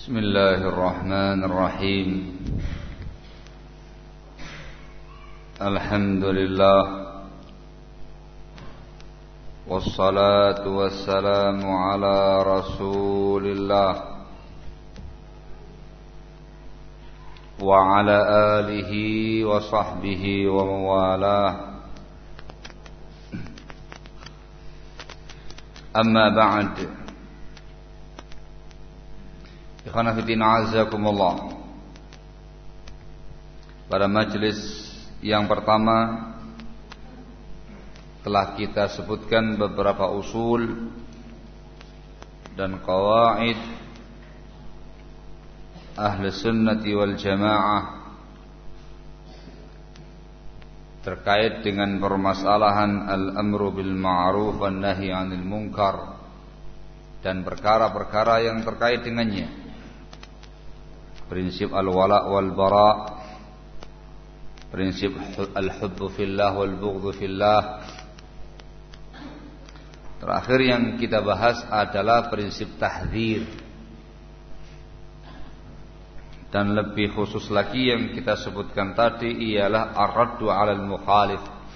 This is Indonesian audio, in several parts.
Bismillahirrahmanirrahim. Alhamdulillah. Wassalatu wassalamu ala Rasulillah wa ala alihi wa sahbihi wa mawalah. Amma ba'd. Ikhwana fillah azakumullah. Pada majelis yang pertama telah kita sebutkan beberapa usul dan qawaid ahli sunnati wal jamaah terkait dengan permasalahan al-amru bil ma'ruf wan nahi 'anil munkar dan perkara-perkara yang terkait dengannya. Prinsip al-wala' wal bara', prinsip al-hubbu fillah wal bughdhu fillah. Terakhir yang kita bahas adalah prinsip tahdzir. Dan lebih khusus lagi yang kita sebutkan tadi ialah ar-raddu 'alal mukhalif.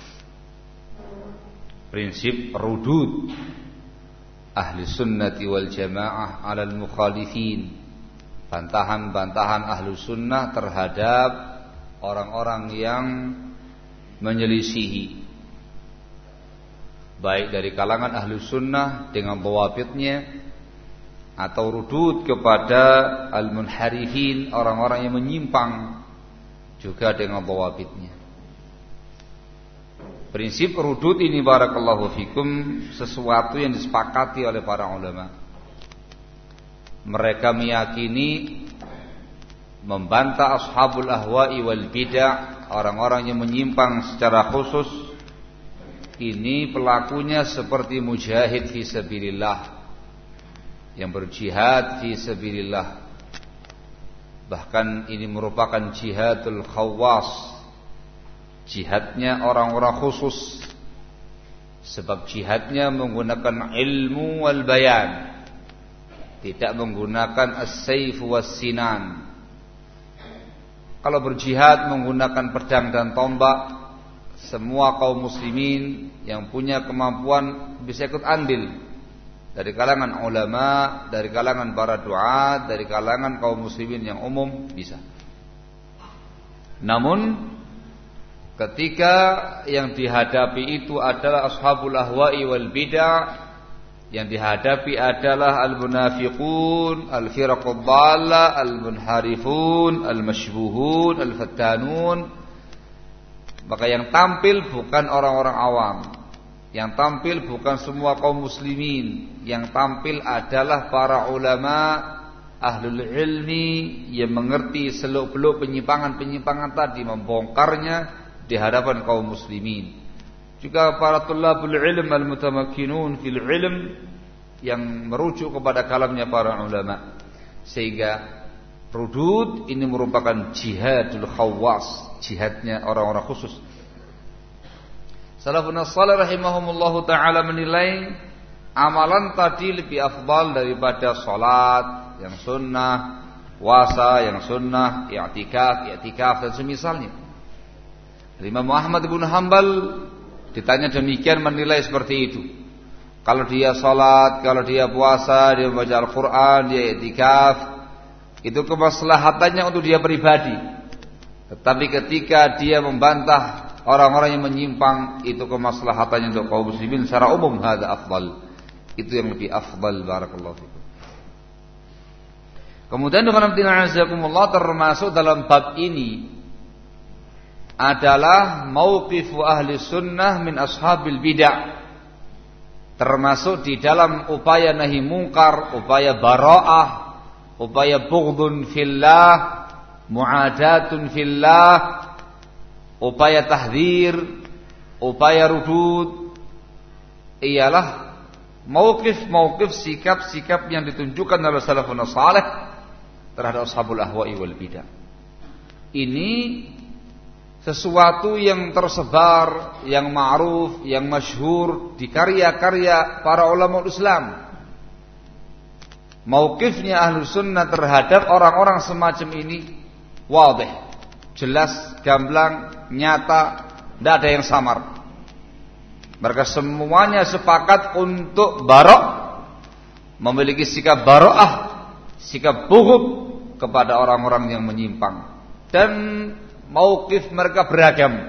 Prinsip rudud ahli sunnati wal jamaah 'alal mukhalifin. Bantahan-bantahan ahlu sunnah terhadap orang-orang yang menyelisihi, baik dari kalangan ahlu sunnah dengan dhawabitnya, atau rudud kepada al-munharifin, orang-orang yang menyimpang juga dengan dhawabitnya. Prinsip rudud ini barakallahu fikum sesuatu yang disepakati oleh para ulama. Mereka meyakini membantah ashabul ahwa'i wal bid'ah, orang-orang yang menyimpang secara khusus, ini pelakunya seperti mujahid fi sabilillah, yang berjihad fi sabilillah. Bahkan ini merupakan jihadul khawas, jihadnya orang-orang khusus, sebab jihadnya menggunakan ilmu wal bayan, tidak menggunakan as-sayf was-sinan. Kalau berjihad menggunakan pedang dan tombak, semua kaum muslimin yang punya kemampuan bisa ikut andil, dari kalangan ulama, dari kalangan para duat, dari kalangan kaum muslimin yang umum bisa. Namun ketika yang dihadapi itu adalah ashabul ahwa'i wal bid'ah, yang dihadapi adalah al-munafiqun, al-firaqud dhallah, al-munharifun, al-mashbuhun, al-fattanun, maka yang tampil bukan orang-orang awam, yang tampil bukan semua kaum muslimin, yang tampil adalah para ulama ahlul ilmi yang mengerti seluk-beluk penyimpangan-penyimpangan tadi, membongkarnya di hadapan kaum muslimin. Juga para tullabul ilm al-mutamakkinun fil ilm yang merujuk kepada kalamnya para ulama. Sehingga rudud ini merupakan jihadul khawas, jihadnya orang-orang khusus. Salafun salih rahimahumullahu ta'ala menilai amalan tadi lebih afdal daripada salat yang sunnah, puasa yang sunnah, i'tikaf dan semisalnya. Imam Ahmad bin Hanbal ditanya demikian menilai seperti itu. Kalau dia salat, kalau dia puasa, dia membaca Al-Quran, dia i'tikaf, itu kemaslahatannya untuk dia pribadi. Tetapi ketika dia membantah orang-orang yang menyimpang, itu kemaslahatannya untuk kaum muslimin secara umum. Hadza afdal. Itu yang lebih afdal, barakallahu fikum. Kemudian termasuk dalam bab ini adalah mauqifu ahli sunnah min ashabil bid'ah, termasuk di dalam upaya nahi mungkar, upaya bara'ah, upaya bughdun fillah, mu'adatun fillah, upaya tahdzir, upaya rudud, ialah mauqif sikap yang ditunjukkan oleh salafun salih terhadap ashabul ahwa'i wal bid'ah. Ini sesuatu yang tersebar, yang ma'ruf, yang masyhur di karya-karya para ulama Islam. mauqifnya Ahlus Sunnah terhadap orang-orang semacam ini wadih, jelas, gamblang, nyata, tidak ada yang samar. Mereka semuanya sepakat untuk memiliki sikap bara'ah, sikap bughd kepada orang-orang yang menyimpang. Dan mauqif mereka beragam.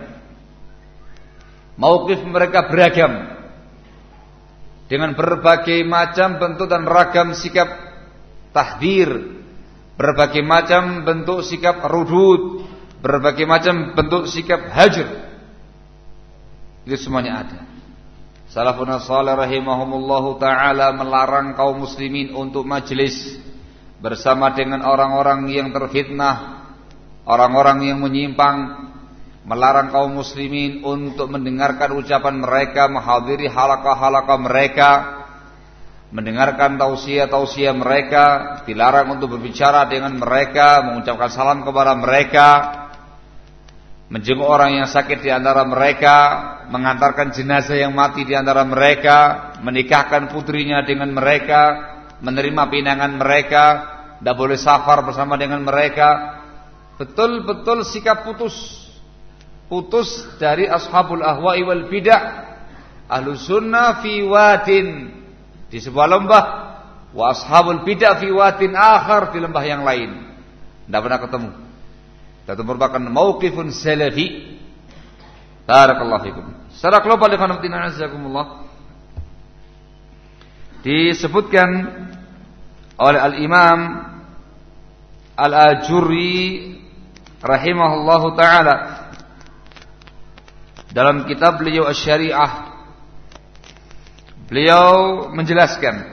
Dengan berbagai macam bentuk dan ragam sikap tahdir, berbagai macam bentuk sikap rudud, berbagai macam bentuk sikap hajr. Itu semuanya ada. Salafun salih rahimahumullahu ta'ala melarang kaum muslimin untuk majelis bersama dengan orang-orang yang terfitnah, orang-orang yang menyimpang. Melarang kaum muslimin untuk mendengarkan ucapan mereka, menghadiri halaqah-halaqah mereka, mendengarkan tausiah-tausiah mereka. Dilarang untuk berbicara dengan mereka, mengucapkan salam kepada mereka, menjenguk orang yang sakit di antara mereka, mengantarkan jenazah yang mati di antara mereka, menikahkan putrinya dengan mereka, menerima pinangan mereka, tidak boleh safar bersama dengan mereka. Betul-betul sikap putus dari ashabul ahwa'i wal bid'ah. Ahlus sunnah fi wadin, di sebuah lembah, wa ashabul bid'ah fi wadin akhar, di lembah yang lain. Tidak pernah ketemu. Itu merupakan mauqifun salafi. Barakallahu fikum. Secara global ikhwan fillah azakumullah, disebutkan oleh al-Imam Al-Ajurri rahimahullahu taala dalam kitab beliau Asy-Syari'ah. Beliau menjelaskan,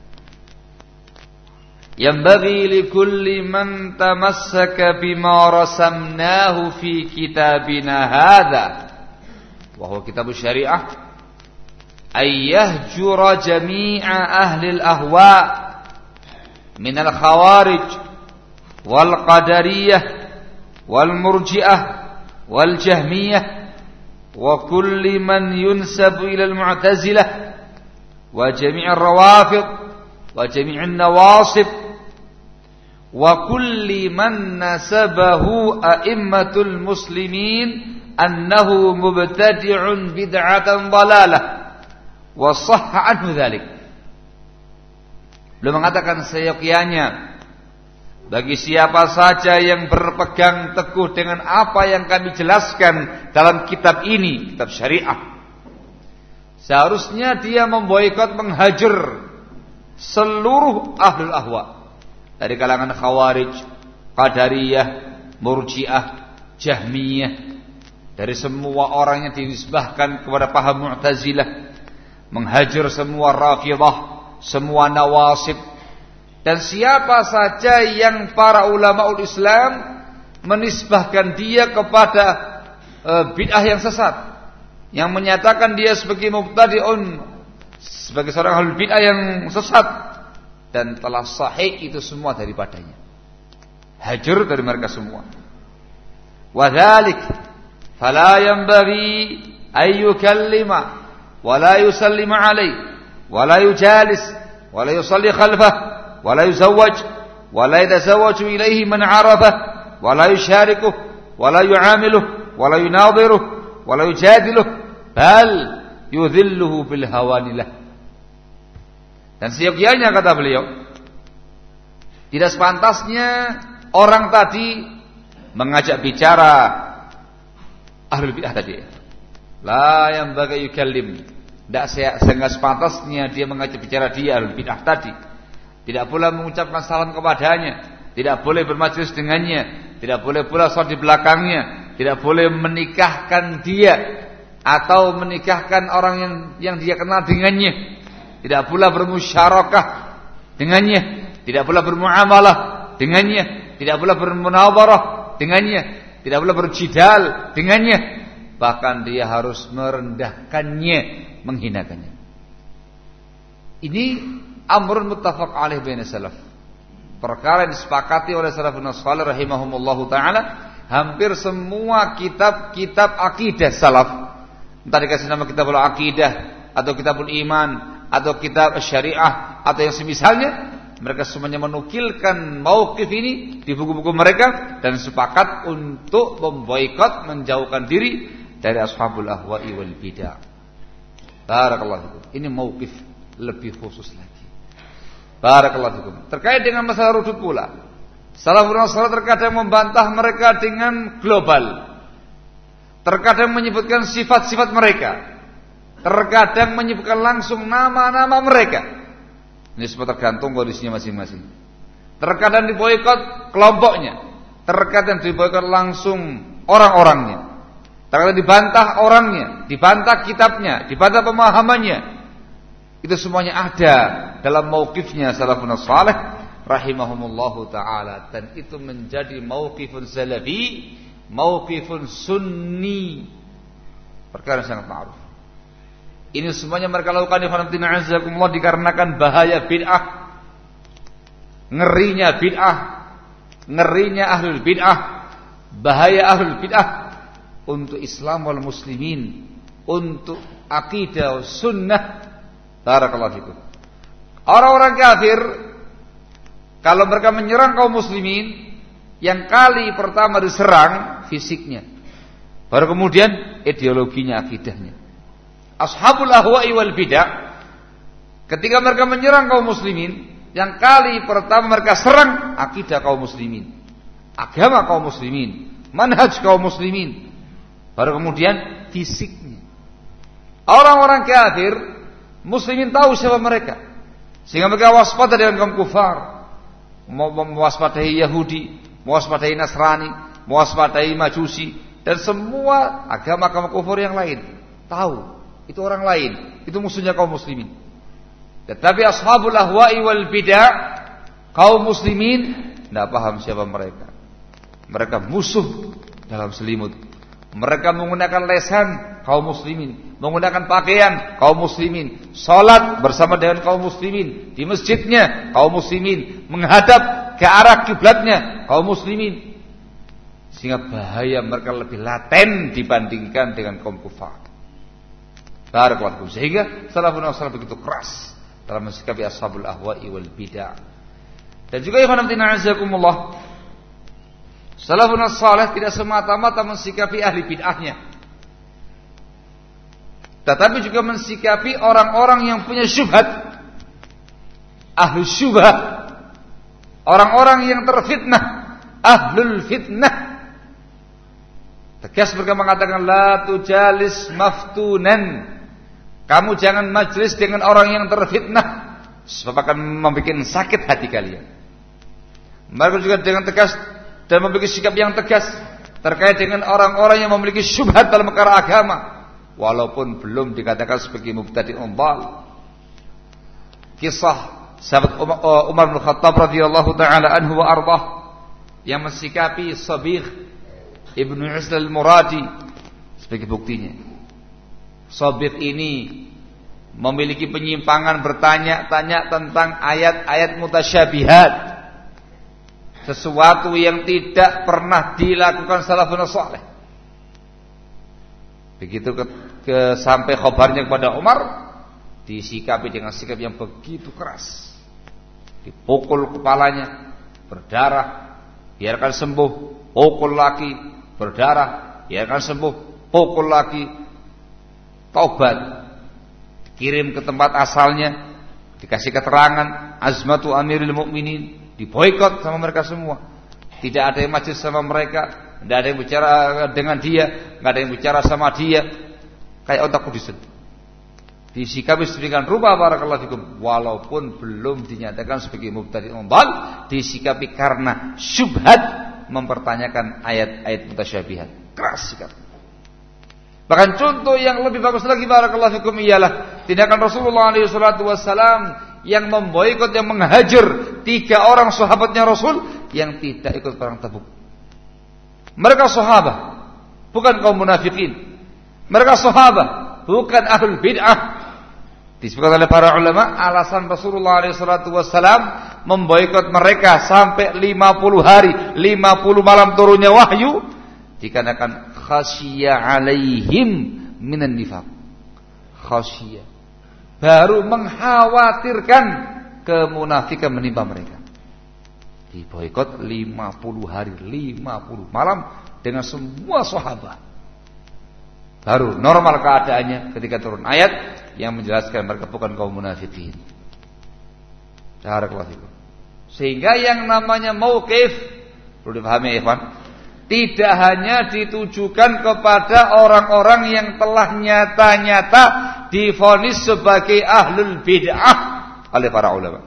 yanbaghi likulli man tamassaka bima rasamnahu fi kitabina hadha, wa huwa kitab Asy-Syari'ah, ay yahjura jami'a ahli al-ahwa min al-khawarij wal qadariyah wal murji'ah wal jahmiyah wa kulli man yunsabu ila al-mu'tazilah wa jami' ar-rawafid wa jami' an-nawasib wa kulli man nasabahu a'immatul muslimin annahu mubtadi'un bid'atan dhalalah wa sahha anhu dzalik. Beliau mengatakan seyogyanya bagi siapa saja yang berpegang teguh dengan apa yang kami jelaskan dalam kitab ini, kitab syariah, seharusnya dia memboikot, menghajar seluruh ahlul ahwa dari kalangan khawarij, qadariyah, murji'ah, jahmiyah, dari semua orang yang dinisbahkan kepada paham mu'tazilah, menghajar semua rafidah, semua nawasib. Dan siapa saja yang para ulamaul Islam menisbahkan dia kepada bid'ah yang sesat, yang menyatakan dia sebagai mubtadi'un, sebagai seorang ahlul bid'ah yang sesat, dan telah sahih itu semua daripadanya, hajar dari mereka semua. Wa dzalik fala yanbaghi ay yukallima wa la yusallima alayhi wa la yujalis wa la yusalli khalfahu ولا يزوج ولا يتزوج إليه من عرفه ولا يشاركه ولا يعامله ولا يناظره ولا يجادله بل يذله بالهوان له. Dan seyogyanya, kata beliau, tidak sepantasnya orang tadi mengajak bicara ahlul bid'ah tadi. La yang bagai yukallim, tidak sepantasnya dia mengajak bicara dia ahlul bid'ah tadi. Tidak pula mengucapkan salam kepadanya, tidak boleh bermajlis dengannya, tidak boleh pula sholat di belakangnya, tidak boleh menikahkan dia atau menikahkan orang yang dia kenal dengannya, tidak pula bermusyarakah dengannya, tidak pula bermuamalah dengannya, tidak pula bermunadharah dengannya, tidak pula berjidal dengannya, bahkan dia harus merendahkannya, menghinakannya. Ini amrun muttafaq alaih baina salaf, perkara yang disepakati oleh salafun salih rahimahumullahu taala. Hampir semua kitab-kitab akidah salaf, entah dikasih nama kitabul akidah atau kitabul iman atau kitab syariah atau yang semisalnya, Mereka semuanya menukilkan mauqif ini di buku-buku mereka dan sepakat untuk memboikot, menjauhkan diri dari ashabul ahwa'i wal bid'ah. Barakallahu fikum. Ini mauqif lebih khusus lagi. Barakallahu fikum. Terkait dengan masalah rudud pula, salafun salih terkadang membantah mereka dengan global. Terkadang menyebutkan sifat-sifat mereka. Terkadang menyebutkan langsung nama-nama mereka. Ini semua tergantung kondisinya masing-masing. Terkadang diboikot kelompoknya, terkadang diboikot langsung orang-orangnya. Terkadang dibantah orangnya, dibantah kitabnya, dibantah pemahamannya. Itu semuanya ada dalam mauqifnya salafun salih rahimahumullahu taala, dan itu menjadi mauqifun salafi, mauqifun sunni, perkara yang sangat ma'ruf. Ini semuanya mereka lakukan dikarenakan bahaya bid'ah, ngerinya bid'ah, ngerinya ahlul bid'ah, bahaya ahlul bid'ah untuk Islam wal muslimin, untuk akidah sunnah. Barakallahu fikum. Orang-orang kafir kalau mereka menyerang kaum muslimin, yang kali pertama diserang fisiknya, baru kemudian ideologinya, akidahnya. Ashabul ahwa'i wal bid'ah ketika mereka menyerang kaum muslimin, yang kali pertama mereka serang akidah kaum muslimin, agama kaum muslimin, manhaj kaum muslimin, baru kemudian fisiknya. Orang-orang kafir, muslimin tahu siapa mereka, sehingga mereka waspada dengan kaum kufar, mewaspadai Yahudi, mewaspadai Nasrani, mewaspadai Majusi, dan semua agama-agama kufur yang lain. Tahu itu orang lain, itu musuhnya kaum muslimin. Tetapi ashabul ahwa'i wal bid'ah, kaum muslimin tidak paham siapa mereka. Mereka musuh dalam selimut. Mereka menggunakan lesan kaum muslimin, menggunakan pakaian kaum muslimin, salat bersama dengan kaum muslimin, di masjidnya kaum muslimin, menghadap ke arah kiblatnya kaum muslimin. Sehingga bahaya mereka lebih laten dibandingkan dengan kaum kufar. Barakallahu. Sehingga salafun salih begitu keras dalam mensikapi ashabul ahwa'i wal bid'ah. Dan juga ikhwan fillah azakumullah, salafun salih tidak semata-mata mensikapi ahli bid'ahnya, tetapi juga mensikapi orang-orang yang punya syubhat, ahli syubhat, orang-orang yang terfitnah, ahlul fitnah. Tegas mereka mengatakan la tujalis maftunan, kamu jangan majlis dengan orang yang terfitnah, sebab akan membuat sakit hati kalian. Mereka juga dengan tegas dan memiliki sikap yang tegas terkait dengan orang-orang yang memiliki syubhat dalam perkara agama, walaupun belum dikatakan sebagai mubtadi'un dhal. Kisah sahabat Umar bin Khattab radhiyallahu taala anhu wa ardhah yang mensikapi Sabigh Ibnu Isla al-Muradi sebagai buktinya. Sabigh ini memiliki penyimpangan, bertanya-tanya tentang ayat-ayat mutasyabihat, sesuatu yang tidak pernah dilakukan salafun salih. Begitu sampai khabarnya kepada Umar, disikapi dengan sikap yang begitu keras. Dipukul kepalanya, berdarah, biarkan sembuh, pukul lagi, berdarah, biarkan sembuh, pukul lagi. Taubat, kirim ke tempat asalnya, dikasih keterangan azmatu amiril mukminin, diboikot sama mereka semua. Tidak ada yang majlis sama mereka, tidak ada yang bicara dengan dia, tidak ada yang bicara sama dia. Kayak otakku disedot. Disikapi sedemikian rupa barakallahu fikum, walaupun belum dinyatakan sebagai mubtadi'un dhal, disikapi karena syubhat mempertanyakan ayat-ayat mutasyabihat. Keras sikap. Bahkan contoh yang lebih bagus lagi barakallahu fikum ialah tindakan Rasulullah SAW yang memboikot, yang menghajar 3 orang sahabatnya Rasul yang tidak ikut perang Tabuk. Mereka sahabat, bukan kaum munafikin. Mereka sahabat, bukan ahlul bid'ah. Disebutkan oleh para ulama, alasan Rasulullah SAW memboikot mereka sampai 50 hari, 50 malam turunnya wahyu, dikarenakan khasyiya alaihim minan nifaq. Khasyiya, baru mengkhawatirkan kemunafikan menimpa mereka. Diboikot 50 hari, 50 malam dengan semua sahabat. Baru normal keadaannya ketika turun ayat yang menjelaskan mereka bukan kaum munafikin. Barakallahu fikum. Sehingga yang namanya mauqif perlu dipahami ya, ikhwan, tidak hanya ditujukan kepada orang-orang yang telah nyata-nyata divonis sebagai ahlul bid'ah oleh para ulama.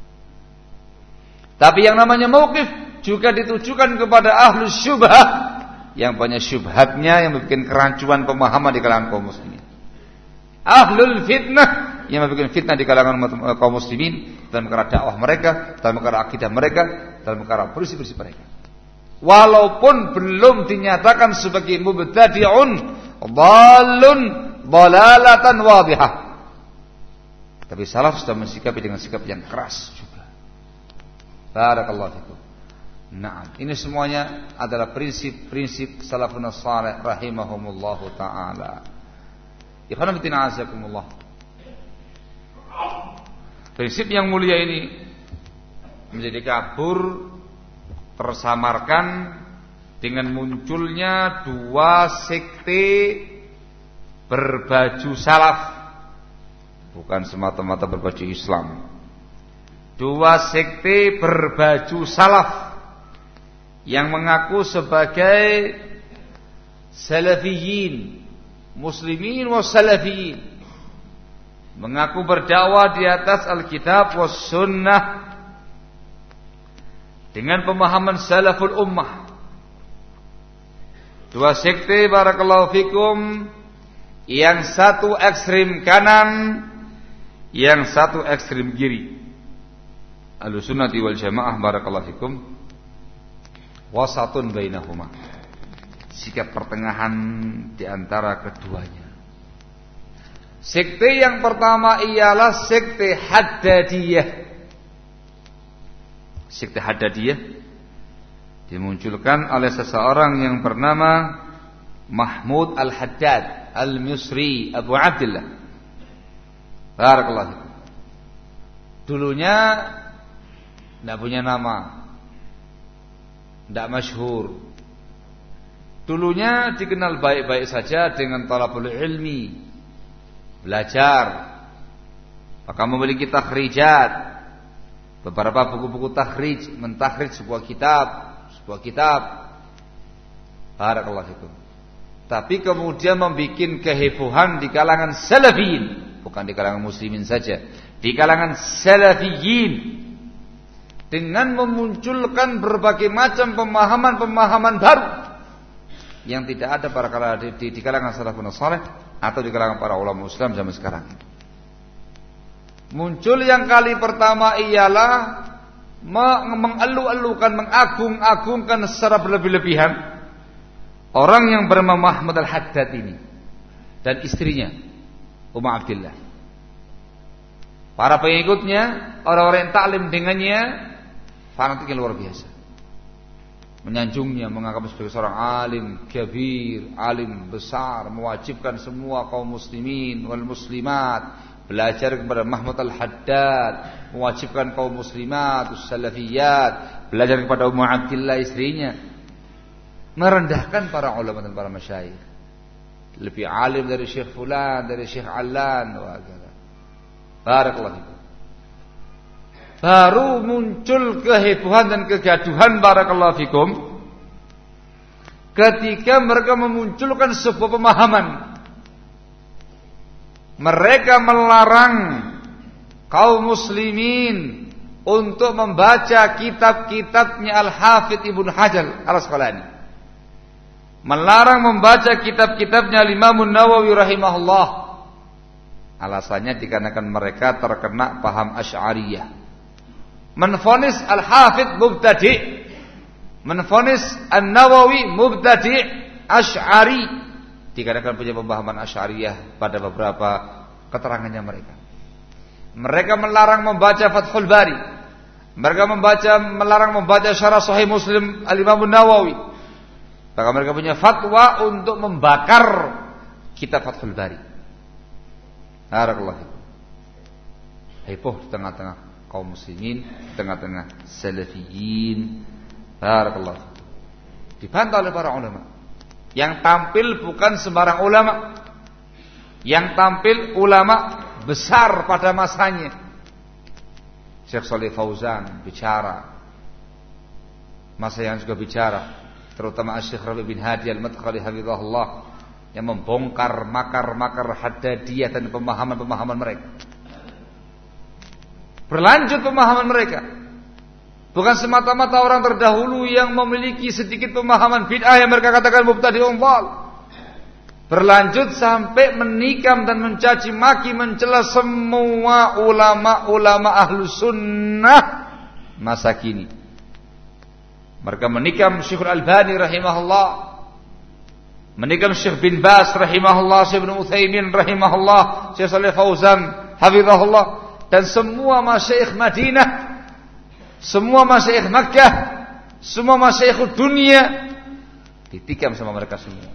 Tapi yang namanya mauqif juga ditujukan kepada ahlus syubhah yang banyak syubhatnya yang membuat kerancuan pemahaman di kalangan kaum muslimin. Ahlul fitnah yang membuat fitnah di kalangan kaum muslimin dalam perkara dakwah mereka, dalam perkara akidah mereka, dalam perkara prinsip-prinsip mereka. Walaupun belum dinyatakan sebagai mubtadi'un dhalun dhalalatan wadhihah, tapi salaf sudah mensikapi dengan sikap yang keras juga. Barakallahu fikum. Nah, ini semuanya adalah prinsip-prinsip salafun salih rahimahumullahu taala. Ikhwan fillah azakumullah. Prinsip yang mulia ini menjadi kabur tersamarkan dengan munculnya dua sekte berbaju salaf, bukan semata-mata berbaju Islam. Dua sekte berbaju salaf yang mengaku sebagai salafiyin, muslimin wa salafiyin, mengaku berdakwah di atas Alkitab was sunnah dengan pemahaman salaful ummah. Dua sekte barakallahu fikum, yang satu ekstrim kanan, yang satu ekstrim kiri. Ahlussunnah wal jamaah barakallahu fikum wasatun bainahuma, sikap pertengahan di antara keduanya. Sekte yang pertama ialah sekte Haddadiyah. Sekte Haddadiyah dimunculkan oleh seseorang yang bernama Mahmud Al-Haddad Al-Misri Abu Abdullah. Barakallahu fikum. Dulunya tidak punya nama, tidak masyhur. Dulunya dikenal baik-baik saja dengan talabul ilmi, belajar, maka memiliki takhrijat, beberapa buku-buku takhrij, mentakhrij sebuah kitab. Barakallahu fikum. Tapi kemudian membuat kehebohan di kalangan salafiyin, bukan di kalangan muslimin saja, di kalangan salafiyin, dengan memunculkan berbagai macam pemahaman-pemahaman baru yang tidak ada pada di kalangan salafun salih atau di kalangan para ulama Islam zaman sekarang. Muncul yang kali pertama ialah mengeluh-elukan, mengagung-agungkan secara berlebih-lebihan orang yang bernama Mahmud Al-Haddad ini dan istrinya Ummu Abdillah. Para pengikutnya, orang-orang yang taklim dengannya, fanatik yang luar biasa, menyanjungnya, menganggap sebagai seorang alim kabir, alim besar, mewajibkan semua kaum muslimin wal muslimat belajar kepada Mahmud Al-Haddad, mewajibkan kaum muslimat salafiyat belajar kepada Ummu Abdillah istrinya, merendahkan para ulama dan para masyayikh, lebih alim dari Syekh Fulan, dari Syekh Allan, barakallahu fikum. Baru muncul kehebohan dan kegaduhan barakallahu fikum ketika mereka memunculkan sebuah pemahaman. Mereka melarang kaum muslimin untuk membaca kitab-kitabnya Al-Hafidz Ibnu Hajar Al-Asqalani, melarang membaca kitab-kitabnya Imam Nawawi rahimahullah. Alasannya dikarenakan mereka terkena paham Asy'ariyah, menfonis Al-Hafidz mubtadi', menfonis An-Nawawi mubtadi' Asy'ari, dikarenakan punya pemahaman Asy'ariyah pada beberapa keterangannya mereka. Mereka melarang membaca Fathul Bari, mereka melarang membaca Syarah Sahih Muslim Al-Imam Nawawi. Maka mereka punya fatwa untuk membakar kitab Fathul Bari. Barakallahu fikum. Heboh di tengah-tengah kaum muslimin, tengah-tengah salafiyin. Barakallahu. Dibantah oleh para ulama. Yang tampil bukan sembarang ulama. Yang tampil ulama besar pada masanya. Syekh Shalih Fauzan bicara. Masa yang juga bicara, terutama Syekh Rabi' bin Hadi Al-Madkhali hafizahullah, yang membongkar makar-makar haddadiyah dan pemahaman-pemahaman mereka. Berlanjut pemahaman mereka. Bukan semata-mata orang terdahulu yang memiliki sedikit pemahaman bid'ah yang mereka katakan mubtadi'un dhal. Berlanjut sampai menikam dan mencaci maki, mencela semua ulama-ulama ahlu sunnah masa kini. Mereka menikam Syekh Al-Albani rahimahullah, menikam Syekh bin Baz rahimahullah, Syekh Ibnu Utsaimin rahimahullah, Syekh Shalih Fauzan hafizahullah, dan semua masyayikh Madinah, semua masyayikh Makkah, semua masyayikh dunia ditikam sama mereka semua.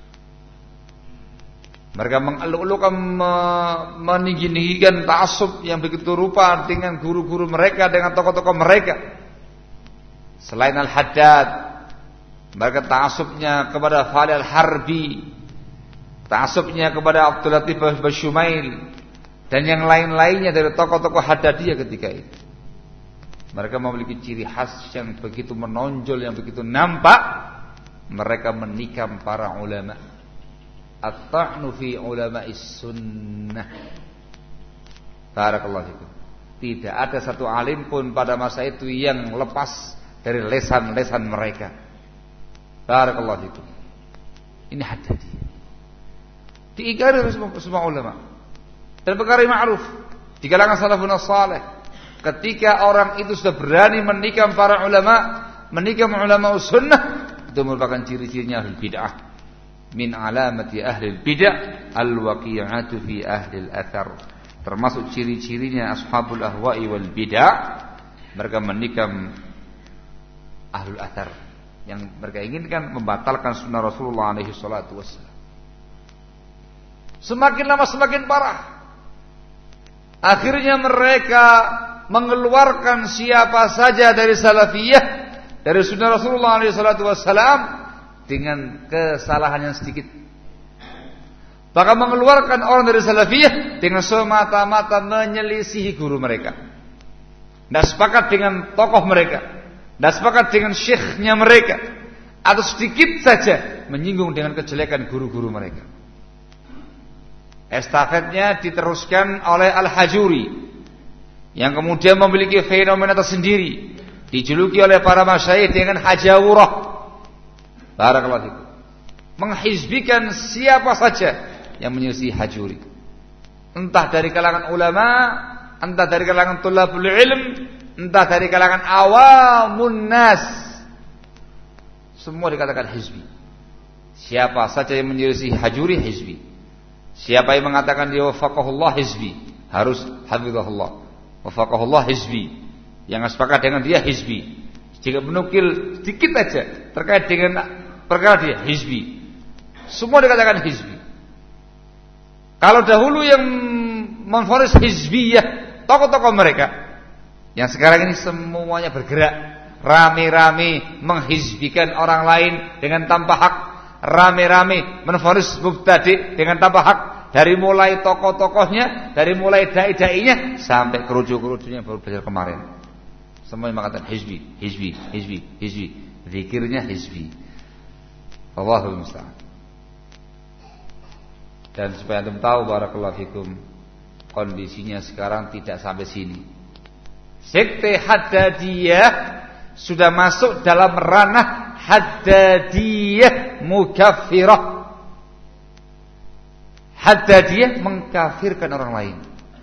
Mereka mengeluk-elukan, meninggi-ninggikan ta'assub yang begitu rupa dengan guru-guru mereka, dengan tokoh-tokoh mereka. Selain Al-Haddad, mereka ta'assubnya kepada Fali Al-Harbi, ta'assubnya kepada Abdul Latif Basyumail, dan yang lain-lainnya dari tokoh-tokoh Haddadiyah ketika itu. Mereka memiliki ciri khas yang begitu menonjol, yang begitu nampak. Mereka menikam para ulama. At-ta'nu fi ulama'is sunnah. Barakallahu fikum. Tidak ada satu alim pun pada masa itu yang lepas dari lesan-lesan mereka. Barakallahu fikum. Ini Haddadiyah. Diingkari oleh semua ulama. Dan perkara ma'ruf di kalangan salafun salih. Ketika orang itu sudah berani menikam para ulama, menikam ulama sunnah, itu merupakan ciri-cirinya ahli bid'ah. Min alamati ahli bid'ah al-waqi'atu fi ahli al-athar. Termasuk ciri-cirinya ashabul ahwa'i wal bid'ah, mereka menikam ahlul athar, yang mereka inginkan membatalkan sunnah Rasulullah alaihi salatu wassalam. Semakin lama semakin parah. Akhirnya mereka mengeluarkan siapa saja dari salafiyah, dari sunnah Rasulullah alaihi salatu wassalam, dengan kesalahan yang sedikit. Bahkan mengeluarkan orang dari salafiyah dengan semata-mata menyelisihi guru mereka. Tidak sepakat dengan tokoh mereka, tidak sepakat dengan syekhnya mereka, atau sedikit saja menyinggung dengan kejelekan guru-guru mereka. Estafetnya diteruskan oleh Al-Hajuri, yang kemudian memiliki fenomena tersendiri, dijuluki oleh para masyayikh dengan hajawurah. Barakallahu fikum. Menghizbikan siapa saja yang menyelisih Hajuri, entah dari kalangan ulama, entah dari kalangan tulabul ilm, entah dari kalangan awamun nas, semua dikatakan hizbi. Siapa saja yang menyelisih Hajuri, hizbi. Siapa yang mengatakan dia wafaqahullah, hizbi, harus hafizahullah. Wafaqahullah, hizbi. Yang sepakat dengan dia, hizbi. Jika menukil sedikit saja terkait dengan perkara dia, hizbi. Semua dikatakan hizbi. Kalau dahulu yang memfonis hizbiyah tokoh-tokoh mereka, yang sekarang ini semuanya bergerak rame-rame menghizbikan orang lain dengan tanpa hak, rame-rame menfonis mubtadi dengan tanpa hak, dari mulai tokoh-tokohnya, dari mulai dai-dainya sampai kerucu-kerucunya yang baru belajar kemarin. Semuanya mengatakan hizbi, hizbi, hizbi, hizbi. Zikirnya hizbi. Allahul musta'an. Dan supaya antum tahu barakallahu fikum, kondisinya sekarang tidak sampai sini. Sekte Haddadiyah sudah masuk dalam ranah Haddadiyah mukaffirah. Haddadiyah mengkafirkan orang lain.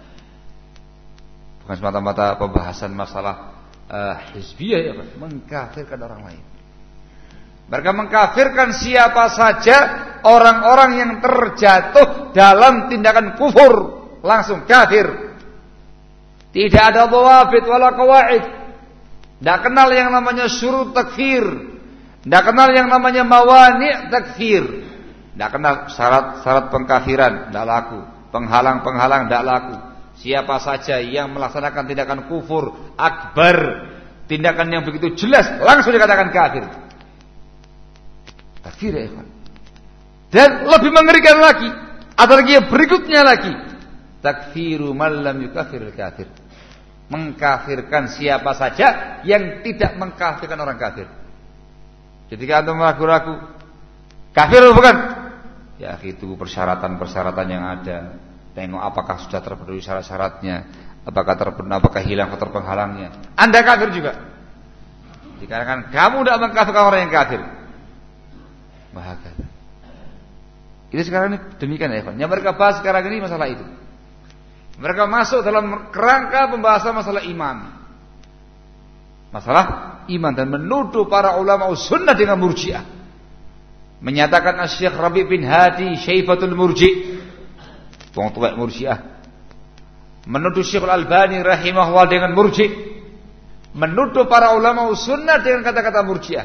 Bukan semata-mata pembahasan masalah hizbiyah, ya, mengkafirkan orang lain. Mereka mengkafirkan siapa saja orang-orang yang terjatuh dalam tindakan kufur, langsung kafir. Tidak ada dhawabit wala qawaid. Tidak kenal yang namanya syurut takfir. Tidak kenal yang namanya mawani' takfir. Tidak kenal syarat-syarat pengkafiran, tidak laku. Penghalang-penghalang tidak laku. Siapa saja yang melaksanakan tindakan kufur akbar, tindakan yang begitu jelas, langsung dikatakan kafir. Kafir ya ikhwan. Dan lebih mengerikan lagi, ada lagi yang berikutnya lagi. Takfiru man lam yukafiril kafir. Mengkafirkan siapa saja yang tidak mengkafirkan orang kafir. Ketika antum ragu-ragu, kafir atau bukan? Ya itu persyaratan-persyaratan yang ada. Tengok apakah sudah terpenuhi syarat-syaratnya, apakah hilang faktor penghalangnya. Anda kafir juga. Dikarenakan kamu tidak mengkafirkan orang yang kafir. Bahagia. Itu sekarang ini demikian ya, yang mereka bahas sekarang ini masalah itu. Mereka masuk dalam kerangka pembahasan masalah iman. Masalah iman dan menuduh para ulama sunnah dengan murji'ah. Menyatakan Syekh Rabi' bin Hadi Syaifatul Murji', wong tuwek murji'ah. Menuduh Syekh Al-Albani rahimahullah dengan murji'. Menuduh para ulama sunnah dengan kata-kata murji'ah.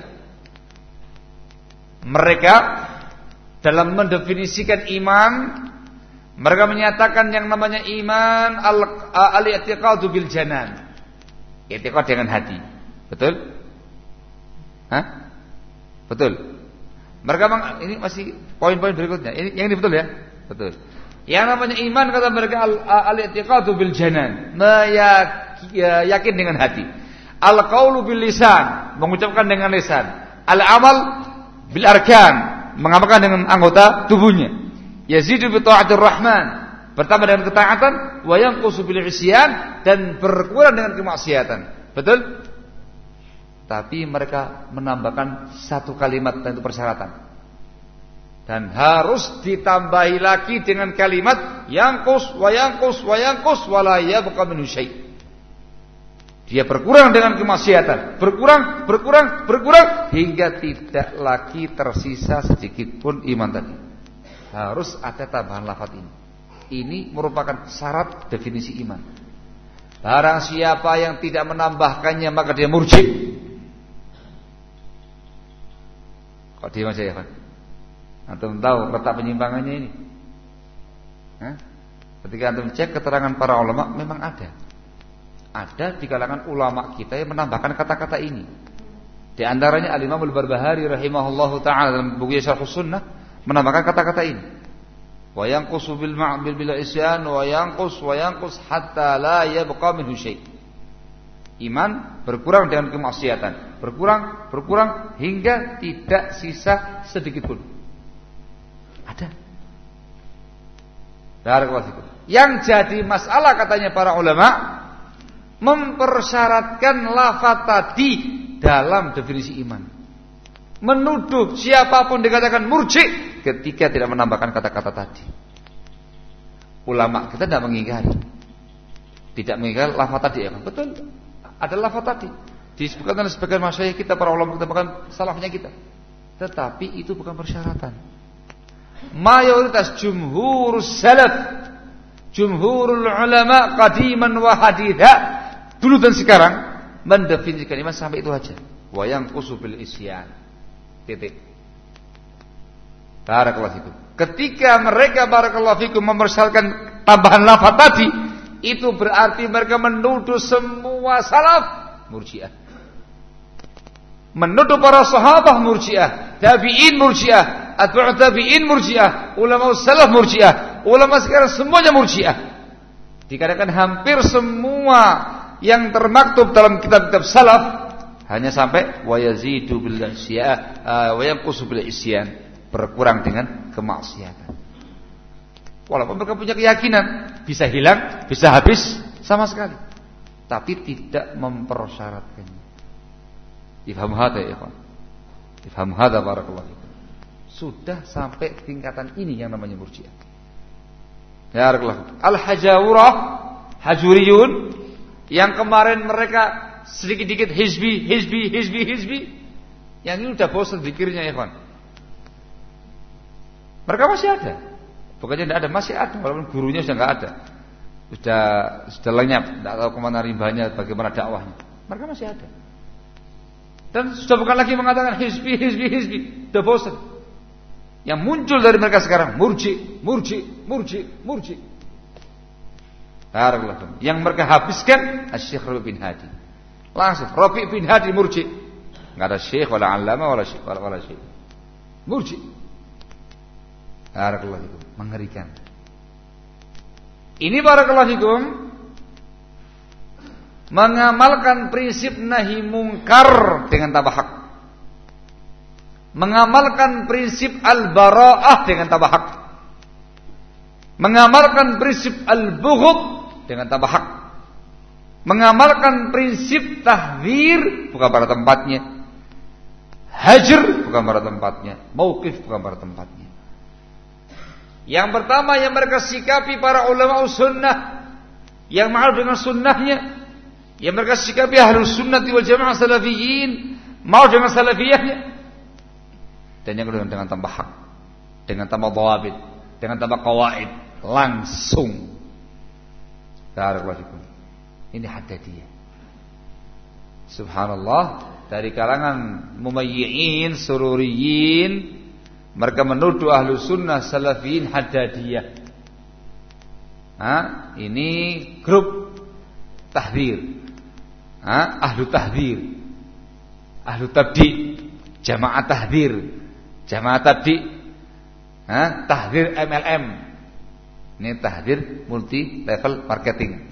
Mereka dalam mendefinisikan iman, mereka menyatakan yang namanya iman al-i'tiqadu bil janan. I'tiqad dengan hati. Betul? Hah? Betul. Mereka ini masih poin-poin berikutnya. Yang ini betul ya? Betul. Yang namanya iman kata mereka al-i'tiqadu bil janan, yakin dengan hati. Al-qaulu bil lisan, mengucapkan dengan lisan. Al-amal bil arkan, mengamalkan dengan anggota tubuhnya. Yazidu bi ta'atir rahman, bertambah dengan ketaatan, wa yanqusu bil isyan, dan berkurang dengan kemaksiatan. Betul? Tapi mereka menambahkan satu kalimat dan itu persyaratan. Dan harus ditambahi lagi dengan kalimat yanqus wa yanqus wa yanqus wa la yabqa minhu syai'. Dia berkurang dengan kemaksiatan, berkurang hingga tidak lagi tersisa sedikit pun iman tadi. Harus ada tambahan lafaz ini. Ini merupakan syarat definisi iman. Barang siapa yang tidak menambahkannya maka dia murji'. Kok diam aja ya, Pak? Antum tahu letak penyimpangannya ini? Hah? Ketika antum cek keterangan para ulama, memang ada. Ada di kalangan ulama kita yang menambahkan kata-kata ini. Di antaranya Al-Imam Al-Barbahari rahimahullahu taala dalam buku Syarh Sunnah menambahkan kata-kata ini. Wa yanqusu bil isyan wa yanqus hatta la yabqa minhu syai'. Iman berkurang dengan kemaksiatan, berkurang hingga tidak sisa sedikit pun. Ada. Barakallahu. Yang jadi masalah katanya para ulama mempersyaratkan lafaz tadi dalam definisi iman. Menuduh siapapun dikatakan murji' ketika tidak menambahkan kata-kata tadi. Ulama kita tidak mengingkari. Tidak mengingkari lafaz tadi ya. Betul. Ada lafaz tadi. Disebutkan oleh sebagian masyayikh kita, para ulama kita, bahkan salafnya kita. Tetapi itu bukan persyaratan. Mayoritas jumhur salaf, jumhurul ulama qadiman wa haditha, dulu dan sekarang mendefinisikan iman sampai itu aja. Wa yanqusu bil isyan. Titik. Barakallahu fikum. Ketika mereka barakallahu fikum mempersyaratkan tambahan lafaz tadi, itu berarti mereka menuduh semua salaf murji'ah. Menuduh para sahabat murji'ah, tabi'in murji'ah, atba'ut tabi'in murji'ah, ulama salaf murji'ah, ulama sekarang semuanya murji'ah. Dikarenakan hampir semua yang termaktub dalam kitab-kitab salaf hanya sampai wa yazidu bil isyan wa yanqusu bil isyan, berkurang dengan kemaksiatan. Walaupun mereka punya keyakinan bisa hilang, bisa habis sama sekali, tapi tidak mempersyaratkannya. Ifham hadza ya ikhwan. Ifham hadza barakallahu fikum. Sudah sampai tingkatan ini yang namanya murji'ah. Ya barakallahu. Al-hajawurah, hajuriyun, yang kemarin mereka sedikit-sedikit hizbi. Yang ini udah bosan zikirnya ya ikhwan. Mereka masih ada. Bukannya tidak ada, masih ada, walaupun gurunya sudah enggak ada. Sudah lenyap, tidak tahu kemana rimbanya, bagaimana dakwahnya. Mereka masih ada. Dan sudah bukan lagi mengatakan hizbi. Sudah bosan. Yang muncul dari mereka sekarang murji. Yang mereka habiskan Syekh Rabi' bin Hadi. Langsung Rabi' bin Hadi murji. Enggak ada syekh wala allama wala syekh. Murji. Barakallahu fikum. Mengerikan. Ini barakallahu fikum mengamalkan prinsip nahi mungkar dengan tabahak. Mengamalkan prinsip al-bara'ah dengan tabahak. Mengamalkan prinsip al-bughd dengan tabahak. Mengamalkan prinsip tahdzir bukan pada tempatnya. Hajar bukan pada tempatnya. Mauqif bukan pada tempatnya. Yang pertama yang mereka sikapi para ulama sunnah yang ma'ruf dengan sunnahnya, yang mereka sikapi ahlus sunnati wal jamaah salafiyin ma'ruf dengan salafiyahnya. Dan yang kedua dengan tambah hak, dengan tambah dhawabit, dengan tambah qawaid, langsung. Barakallahu fikum. Ini Haddadiyah. Subhanallah, dari kalangan mumayyi'in, sururiyin, mereka menuduh ahlu sunnah salafiyin Haddadiyah. Ini grup tahdzir. Ahlu tahdzir, ahlu tabdi, jamaah tahdzir, jamaah tabdi, tahdzir MLM. Ini tahdzir multi level marketing.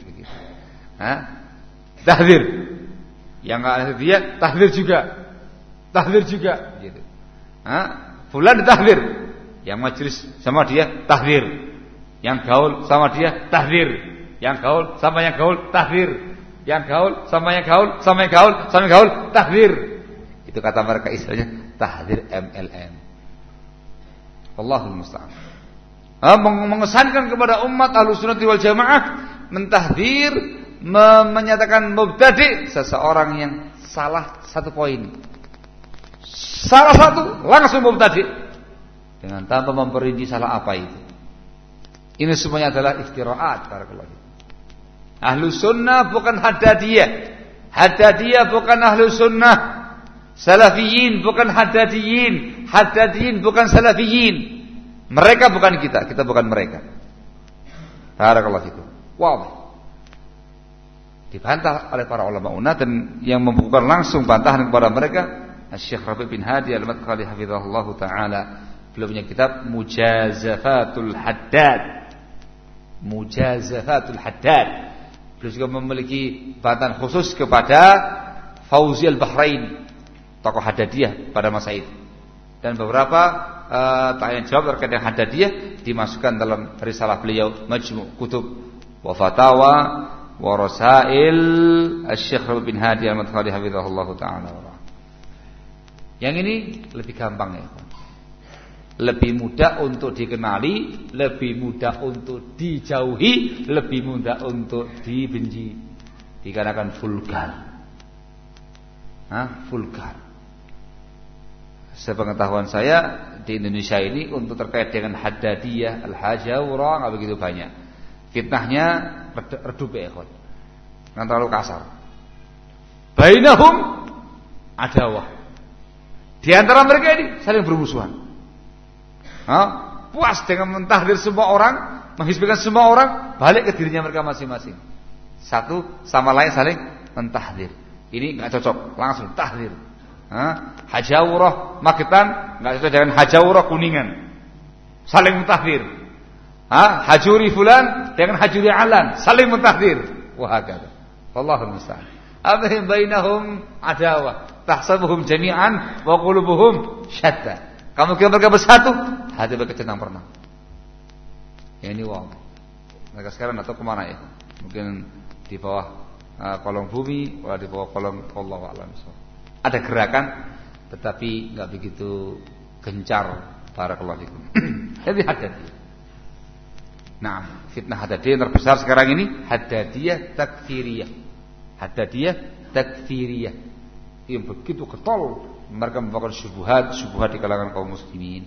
Tahdzir. Yang enggak ada dia tahdzir juga. Tahdzir juga gitu. Fulan tahdzir. Yang majelis sama dia tahdzir. Yang gaul sama dia tahdzir. Yang gaul sama yang gaul tahdzir. Yang gaul sama yang gaul sama yang gaul sama yang gaul tahdzir. Itu kata mereka istilahnya tahdzir MLM. Allahul musta'an. Mengesankan kepada umat Ahlussunnah wal Jamaah mentahdzir, menyatakan mubtadi' seseorang yang salah satu poin. Salah satu langsung mubtadi' dengan tanpa memperinci salah apa itu. Ini semuanya adalah iftira'at. Barakallahu. Ahlu sunnah bukan Haddadiyah. Haddadiyah bukan ahlu sunnah. Salafiyin bukan Haddadiyin. Haddadiyin bukan salafiyin. Mereka bukan kita, kita bukan mereka. Barakallahu fikum. Wow. Dibantah oleh para ulama unnah, dan yang membukukan langsung bantahan kepada mereka Syekh Rabi' bin Hadi Al-Madkhali hafizahullah taala. Beliau punya kitab Mujazafatul Haddad. Mujazafatul Haddad. Beliau juga memiliki bantahan khusus kepada Fauzi Al-Bahrain, tokoh Haddadiyah pada masa itu. Dan beberapa tanya jawab terkait dengan Haddadiyah dimasukkan dalam risalah beliau Majmu' Kutub wa Fatawa wa Rasail Syekh Rabi' bin Hadi Al-Madkhali hafizahullah taala. Yang ini lebih gampang ya. Lebih mudah untuk dikenali, lebih mudah untuk dijauhi, lebih mudah untuk dibenci. Dikarenakan vulgar. Vulgar. Sepengetahuan saya di Indonesia ini untuk terkait dengan Haddadiyah, Al-Hajawra enggak begitu banyak. Fitnahnya redup ya, ikhwan. Enggak terlalu kasar. Bainahum adawah. Di antara mereka ini saling bermusuhan. Puas dengan mentahdir semua orang, menghisbikan semua orang, balik ke dirinya mereka masing-masing. Satu sama lain saling mentahdir. Ini enggak cocok, langsung tahdir. Hajawurah Magetan enggak cocok dengan Hajawurah Kuningan. Saling mentahdir. Hajuri fulan dengan Hajuri alan, saling mentahdir. Wah hakada. Wallahu musta'an. Abahim bainahum adawah, tahsabuhum jami'an wa qulubuhum syatta. Kamu kira mereka bersatu, hati mereka centang pernah. Ya ini wow. Mereka sekarang atau kemana ya? Mungkin di bawah kolong bumi, atau di bawah kolong Allah a'lam. Ada gerakan, tetapi nggak begitu gencar. Barakallahu fikum. Jadi Haddadiyah. Nah, fitnah Haddadiyah yang terbesar sekarang ini Haddadiyah takfiriyah. Haddadiyah takfiriyah. Yang begitu getol. Mereka membawakan syubhat di kalangan kaum muslimin.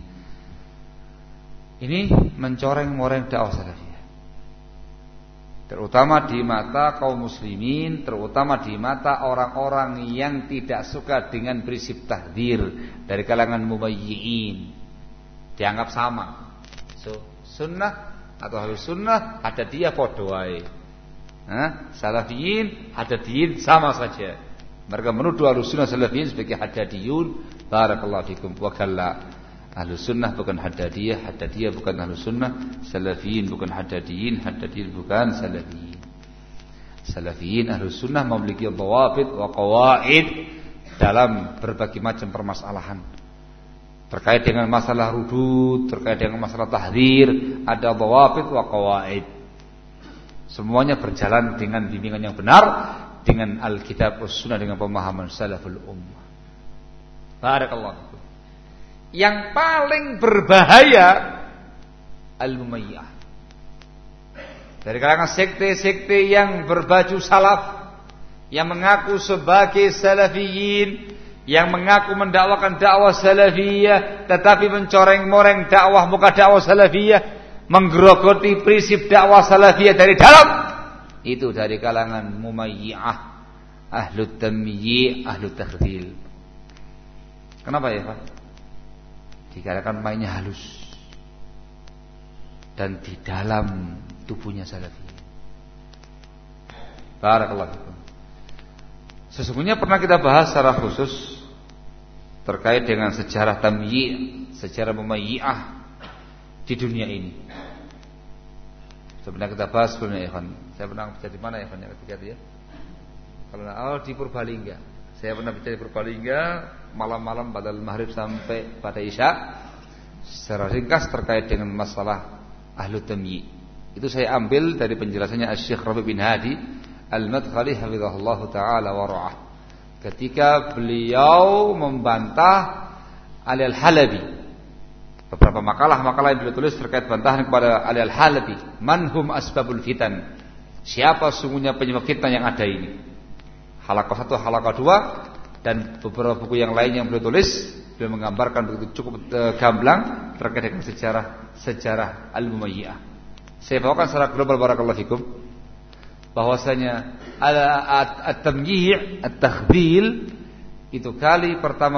Ini mencoreng-moreng dakwah salafiyah. Terutama di mata kaum muslimin, terutama di mata orang-orang yang tidak suka dengan prinsip tahdzir dari kalangan mumayyi'in. Dianggap sama. Sunnah atau harus sunnah ada dia padha wae. Salafiyin, Haddadiyin sama saja. Mereka menuduh Ahlussunnah Salafiyin sebagai Haddadiyun. Barakallahu fikum. Wa kalla. Ahlussunnah bukan Haddadiyah, Haddadiyah bukan Ahlussunnah, Salafiyin bukan Haddadiyin, Haddadiyin bukan Salafiyin. Salafiyin Ahlussunnah memiliki dhawabit wa qawaid dalam berbagai macam permasalahan. Terkait dengan masalah rudud, terkait dengan masalah tahdzir, ada dhawabit wa qawaid. Semuanya berjalan dengan bimbingan yang benar, dengan Alkitab was Sunnah, dengan pemahaman salaful ummah. Barakallahu fikum. Yang paling berbahaya al-mumayyah. Dari kalangan sekte-sekte yang berbaju salaf, yang mengaku sebagai salafiyin, yang mengaku mendakwakan dakwah salafiyah, tetapi mencoreng-moreng dakwah muka dakwah salafiyah, menggerogoti prinsip dakwah salafiyah dari dalam, itu dari kalangan mumayyah, ahlu tamyi', ahlu takhdhil. Kenapa ya Pak? Dikarenakan mainnya halus dan di dalam tubuhnya salafiyah. Barakallahu fikum. Sesungguhnya pernah kita bahas secara khusus terkait dengan sejarah tamyi', sejarah mumayyah di dunia ini. Sebenarnya kita bahas sebelumnya ya Ikhwan. Saya pernah bicara di mana ya Ikhwan ketika itu ya? Kalau di Purbalingga. Saya pernah bicara di Purbalingga malam-malam pada maghrib sampai pada isya secara ringkas terkait dengan masalah ahlu tamyi'. Itu saya ambil dari penjelasannya Asy-Syaikh Rabi' bin Hadi Al-Madkhali hafizahullah taala wa ra'ah. Ketika beliau membantah Ali Al-Halabi, beberapa makalah-makalah yang beliau tulis terkait bantahan kepada Ali Al-Halabi, manhum asbabul fitan, siapa sungguhnya penyebab fitnah yang ada ini. Halaqah 1, halaqah 2 dan beberapa buku yang lain yang beliau tulis, beliau menggambarkan begitu cukup gamblang terkait dengan sejarah al-mumayyah. Saya bawakan secara global barakallahu fikum bahwasanya at-tamyi', at-takhdhil itu pertama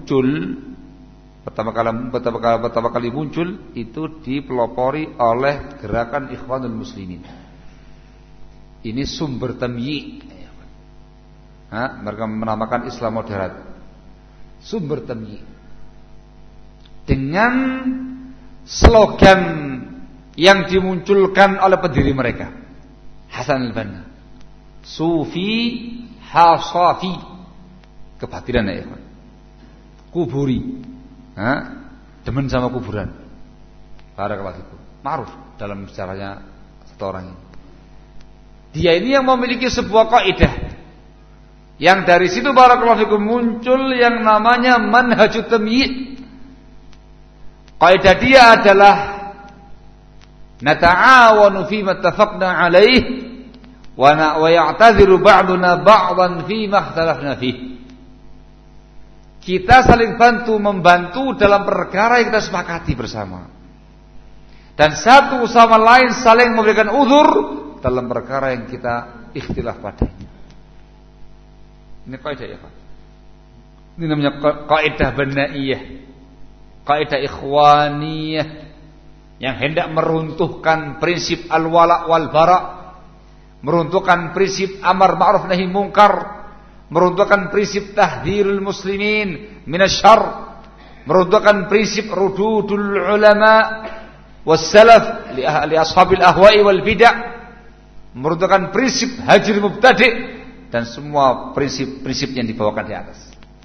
kali muncul itu dipelopori oleh gerakan Ikhwanul Muslimin. Ini sumber tamyi'. Mereka menamakan Islam moderat. Sumber tamyi'. Dengan slogan yang dimunculkan oleh pendiri mereka, Hasan al-Banna, Sufi Hasafi, kebatilan ya Ikhwan, kuburi, demen sama kuburan. Barakallahu fikum. Ma'ruf dalam bicaranya satu orang ini. Dia ini yang memiliki sebuah kaidah yang dari situ barakallahu fikum muncul yang namanya manhajut tamyi'. Kaidah dia adalah nata'awanu fima ittafaqna alaih wa ya'tadhiru ba'duna ba'dan fima ikhtalafna fihi. Kita saling membantu dalam perkara yang kita sepakati bersama. Dan satu sama lain saling memberikan uzur dalam perkara yang kita ikhtilaf padanya. Ini kaidah ya Pak. Ini namanya kaidah banaiyah, kaidah ikhwaniyah yang hendak meruntuhkan prinsip al-wala' wal bara', meruntuhkan prinsip amar ma'ruf nahi munkar, meruntuhkan prinsip tahdhirul muslimin minasyarr, meruntuhkan prinsip rududul ulama wassalaf li ashabil ahwa'i wal bid'ah, meruntuhkan prinsip hajr mubtadi' dan semua prinsip-prinsip yang dibawakan di atas.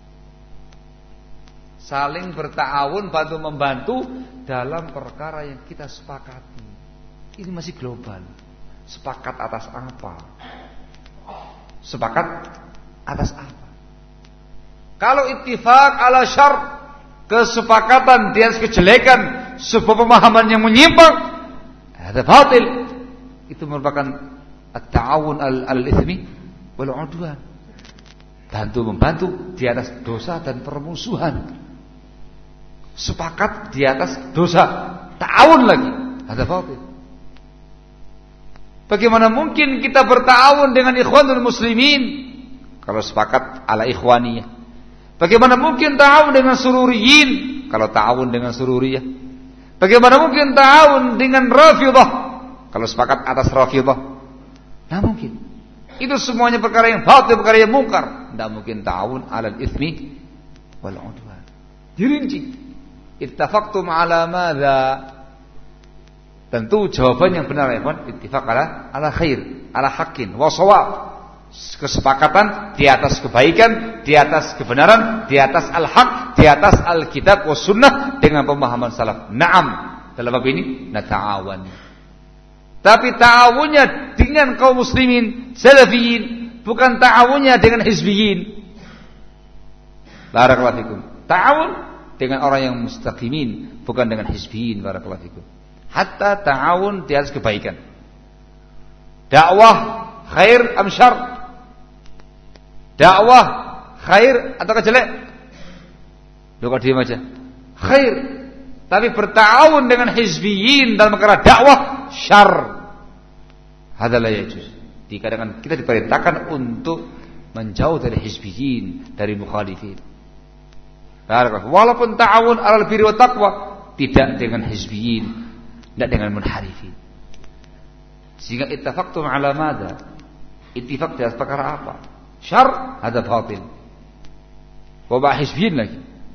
Saling berta'awun, bantu membantu dalam perkara yang kita sepakati. Ini masih global. Sepakat atas apa? Sepakat atas apa? Kalau ittifaq ala syarr, kesepakatan di atas kejelekan, sebuah pemahaman yang menyimpang, ada batil. Itu merupakan at-ta'awun al-ithmi wal 'udwan. Bantu membantu di atas dosa dan permusuhan. Sepakat di atas dosa, ta'awun lagi, ada batil. Bagaimana mungkin kita berta'awun dengan ikhwanul muslimin kalau sepakat ala ikhwaniyah? Bagaimana mungkin ta'awun dengan sururiyin kalau ta'awun dengan sururiyah? Bagaimana mungkin ta'awun dengan rafidah kalau sepakat atas rafidah? Tidak mungkin. Itu semuanya perkara yang batil, perkara yang mungkar. Tidak mungkin ta'awun 'alal itsmi wal 'udwan. Dirinci. Ittafaqtum 'ala madza? Tentu jawaban yang benar ya, ittifaq ala khair, ala haqqin wa shawab. Kesepakatan di atas kebaikan, di atas kebenaran, di atas al-haq, di atas al-kitab wa sunnah dengan pemahaman salaf. Naam, dalam bab ini nata'awan. Tapi ta'awunnya dengan kaum muslimin salafiyin, bukan ta'awunnya dengan hizbiyin. Barakallahu fikum. Ta'awun dengan orang yang mustaqimin, bukan dengan hizbiyin. Barakallahu fikum. Hatta ta'awun di atas kebaikan. Dakwah khair am syarr? Dakwah khair atau jelek? Lu kok diam aja. Khair. Tapi berta'awun dengan hizbiyin dalam perkara dakwah syarr. Hadza la yajuz. Dikatakan kita diperintahkan untuk menjauh dari hizbiyin, dari mukhalifin. Walaupun ta'awun 'alal birri wat taqwa, tidak dengan hizbiyin, tidak dengan munharifin. Sehingga ittafaqtum 'ala madza? Ittifaq di atas perkara apa? Syarr, hadza batil. Wa ba hizbiyin lagi.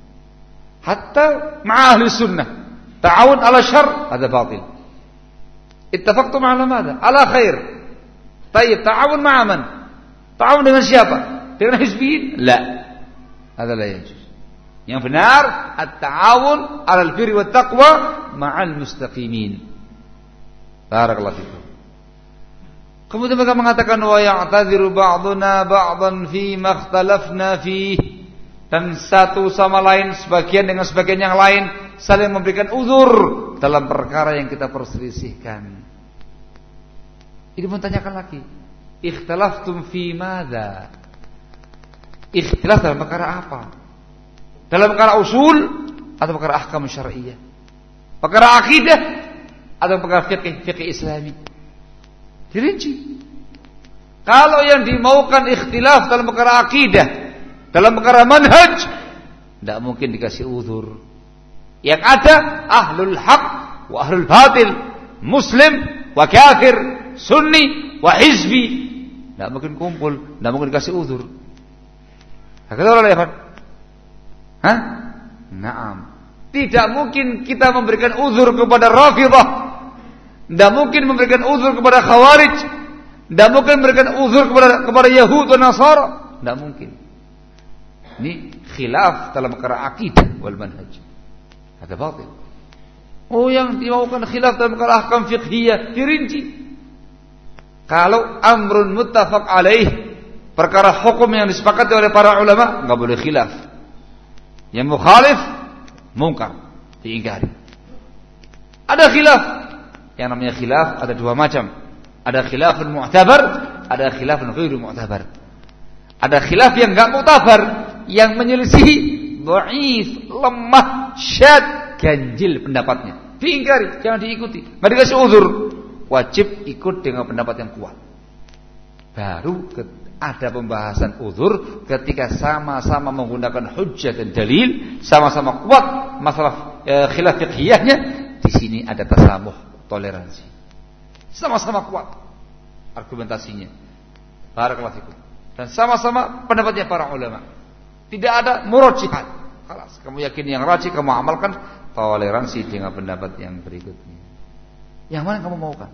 Hatta ma'a ahli sunnah, ta'awun 'ala syarr, hadza batil. Ittafaqtum 'ala madza? 'Ala khair. Baik, ta'awun ma'a man? Ta'awun dengan siapa? Dengan hizbiyin? La. Hadza la yajuz. Yang benar at-ta'awun 'alal birri wat taqwa ma'al mustaqimin. Barakallahu fikum. Kemudian mereka mengatakan wa ya'tadhiru ba'duna ba'dhan fi ma ikhtalafna fi, dan satu sama lain sebagian dengan sebagian yang lain saling memberikan uzur dalam perkara yang kita perselisihkan. Ini pun tanyakan lagi. Ikhtalaftum fi madza? Ikhtilaf dalam perkara apa? Dalam perkara usul atau perkara ahkam syar'iyyah? Perkara akidah atau perkara fikih Islami? Dirinci. Kalau yang dimaukan ikhtilaf dalam perkara akidah, dalam perkara manhaj, tidak mungkin dikasih uzur. Yang ada ahlul haq wa ahlul batil, muslim wa kafir, sunni wa hizbi. Tidak mungkin kumpul, tidak mungkin dikasih uzur. Hakadha wala ya? Hah? Naam. Tidak mungkin kita memberikan uzur kepada Rafidhah. Tidak mungkin memberikan uzur kepada Khawarij. Tidak mungkin memberikan uzur kepada Yahud dan Nasara. Tidak mungkin. Ini khilaf dalam perkara akidah wal manhaj. Ada batil. Oh, yang dimaukan khilaf dalam perkara ahkam fiqhiyah dirinci. Kalau amrun muttafaq alaih, perkara hukum yang disepakati oleh para ulama, enggak boleh khilaf. Yang mukhalif mungkar, diingkari. Ada khilaf. Yang namanya khilaf ada dua macam. Ada khilafun mu'tabar, ada khilafun ghairu mu'tabar. Ada khilaf yang enggak mu'tabar, yang menyelisihi, dhaif, lemah, syad, ganjil pendapatnya. Diingkari, jangan diikuti. Enggak dikasih uzur. Wajib ikut dengan pendapat yang kuat. Baru ada pembahasan uzur ketika sama-sama menggunakan hujjah dan dalil, sama-sama kuat masalah khilaf fiqhiyahnya. Di sini ada tasamuh, toleransi. Sama-sama kuat argumentasinya. Barakallahu fikum. Dan sama-sama pendapatnya para ulama. Tidak ada murajihat. Kelas, kamu yakin yang rajih, kamu amalkan. Toleransi dengan pendapat yang berikutnya. Yang mana kamu maukan?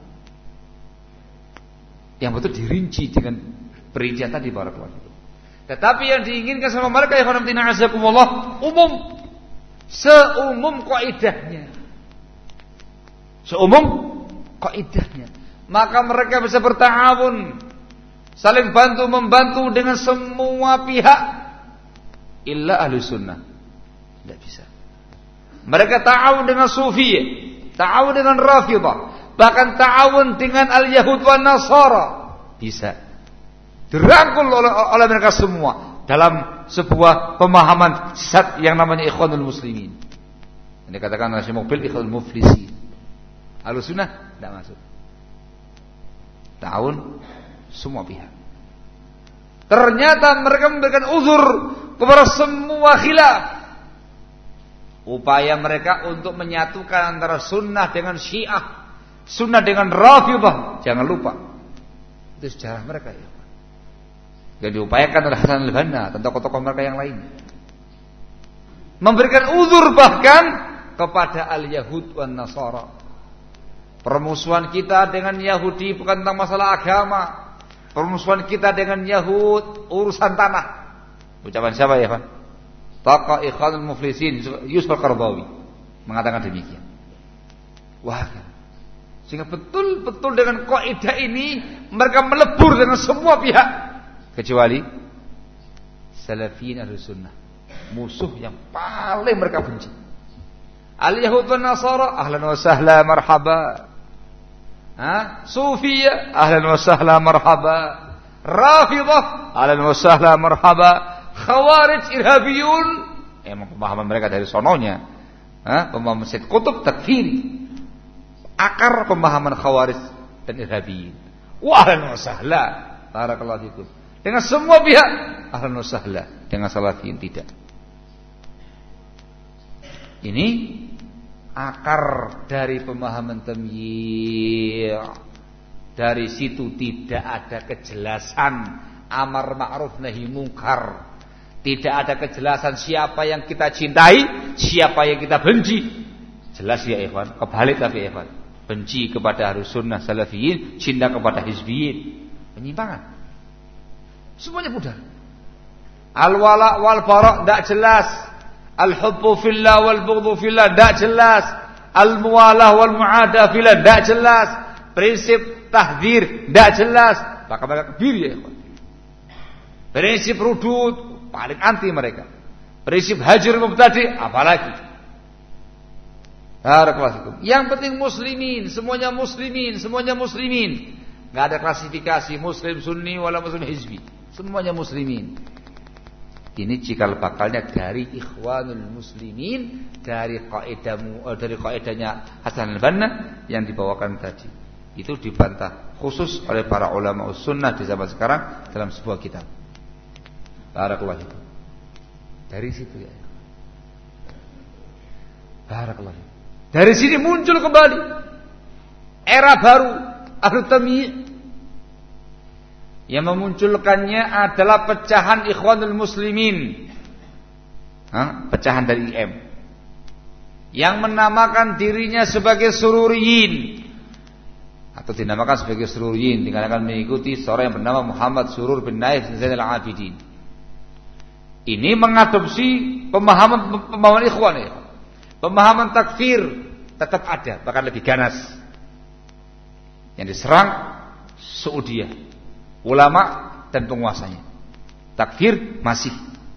Yang betul dirinci dengan perincian tadi barakallahu fikum. Tetapi yang diinginkan sama mereka ya khonamtina azakumullah umum, seumum kaidahnya. Seumum kaidahnya. Maka mereka bisa berta'awun, saling bantu membantu dengan semua pihak illa ahli sunnah. Tidak bisa. Mereka ta'awun dengan sufiyah, ta'awun dengan Rafidhah, bahkan ta'awun dengan al-Yahud wa Nasara. Bisa. Dirangkul oleh mereka semua dalam sebuah pemahaman sesat yang namanya Ikhwanul Muslimin. Ini dikatakan oleh Syekh Muqbil Ikhwanul Muflisin. Ahlussunnah tidak masuk. Ta'awun semua pihak. Ternyata mereka memberikan uzur kepada semua khilaf. Upaya mereka untuk menyatukan antara sunnah dengan syiah, sunnah dengan Rafidhah. Jangan lupa, Itu sejarah mereka ya. Dan diupayakan oleh Hasan al-Banna dan tokoh-tokoh mereka yang lain. Memberikan uzur bahkan kepada al-Yahud wan Nasara. Permusuhan kita dengan Yahudi bukan tentang masalah agama. Permusuhan kita dengan Yahud urusan tanah. Ucapan siapa ya, Pak? Tokoh Ikhwanul Muflisin Yusuf Al-Qaradawi mengatakan demikian. Wah, sehingga betul-betul dengan kaidah ini mereka melebur dengan semua pihak kecuali Salafiyin Ahlus Sunnah, musuh yang paling mereka benci. Al-Yahud wan Nasara ahlan wa sahla marhaba. Sufiyah ahlan wa sahla marhaba. Rafidah ahlan wa sahla marhaba. Khawarij irhabiyun, emang pemahaman mereka dari sononya. Pemahaman Sayyid Qutb takfiri. Akar pemahaman Khawarij dan irhabiyin. Wa ahlan wa sahla. Barakallahu fikum. Dengan semua pihak ahlan wa sahla, dengan salafiyin tidak. Ini akar dari pemahaman tamyi'. Dari situ tidak ada kejelasan amar ma'ruf nahi munkar. Tidak ada kejelasan siapa yang kita cintai, siapa yang kita benci. Jelas ya ikhwan, kebalik tapi ikhwan. Benci kepada Ahlus Sunnah Salafiyin, cinta kepada Hizbiyin. Penyimpangan. Semuanya pudar. Al-wala wal bara' tidak jelas. Al-hubbu fillah wal bughdhu fillah tidak jelas. Al-muwalah wal mu'adah fillah tidak jelas. Prinsip tahdzir tidak jelas. Maka kebir ya ikhwan. Prinsip rudud paling anti mereka. Prinsip hajr mubtadi apalagi. Barakallahu. Yang penting muslimin, semuanya muslimin, semuanya muslimin. Enggak ada klasifikasi muslim sunni wala muslim hizbi. Semuanya muslimin. Ini cikal bakalnya dari Ikhwanul Muslimin, dari kaidahnya Hasan al-Banna yang dibawakan tadi. Itu dibantah khusus oleh para ulama sunnah di zaman sekarang dalam sebuah kitab. Barakallahu. Dari situ ya. Barakallahu. Dari sini muncul kembali era baru Ahlu Tamyi'. Yang memunculkannya adalah pecahan Ikhwanul Muslimin. Pecahan dari IM. Yang menamakan dirinya sebagai Sururiyin. Atau dinamakan sebagai Sururiyin, dikarenakan mengikuti seorang yang bernama Muhammad Surur bin Naif Zainal Abidin. Ini mengadopsi pemahaman ikhwan ya. Pemahaman takfir tetap ada, bahkan lebih ganas. Yang diserang Saudiyah, ulama dan penguasanya. Takfir masih.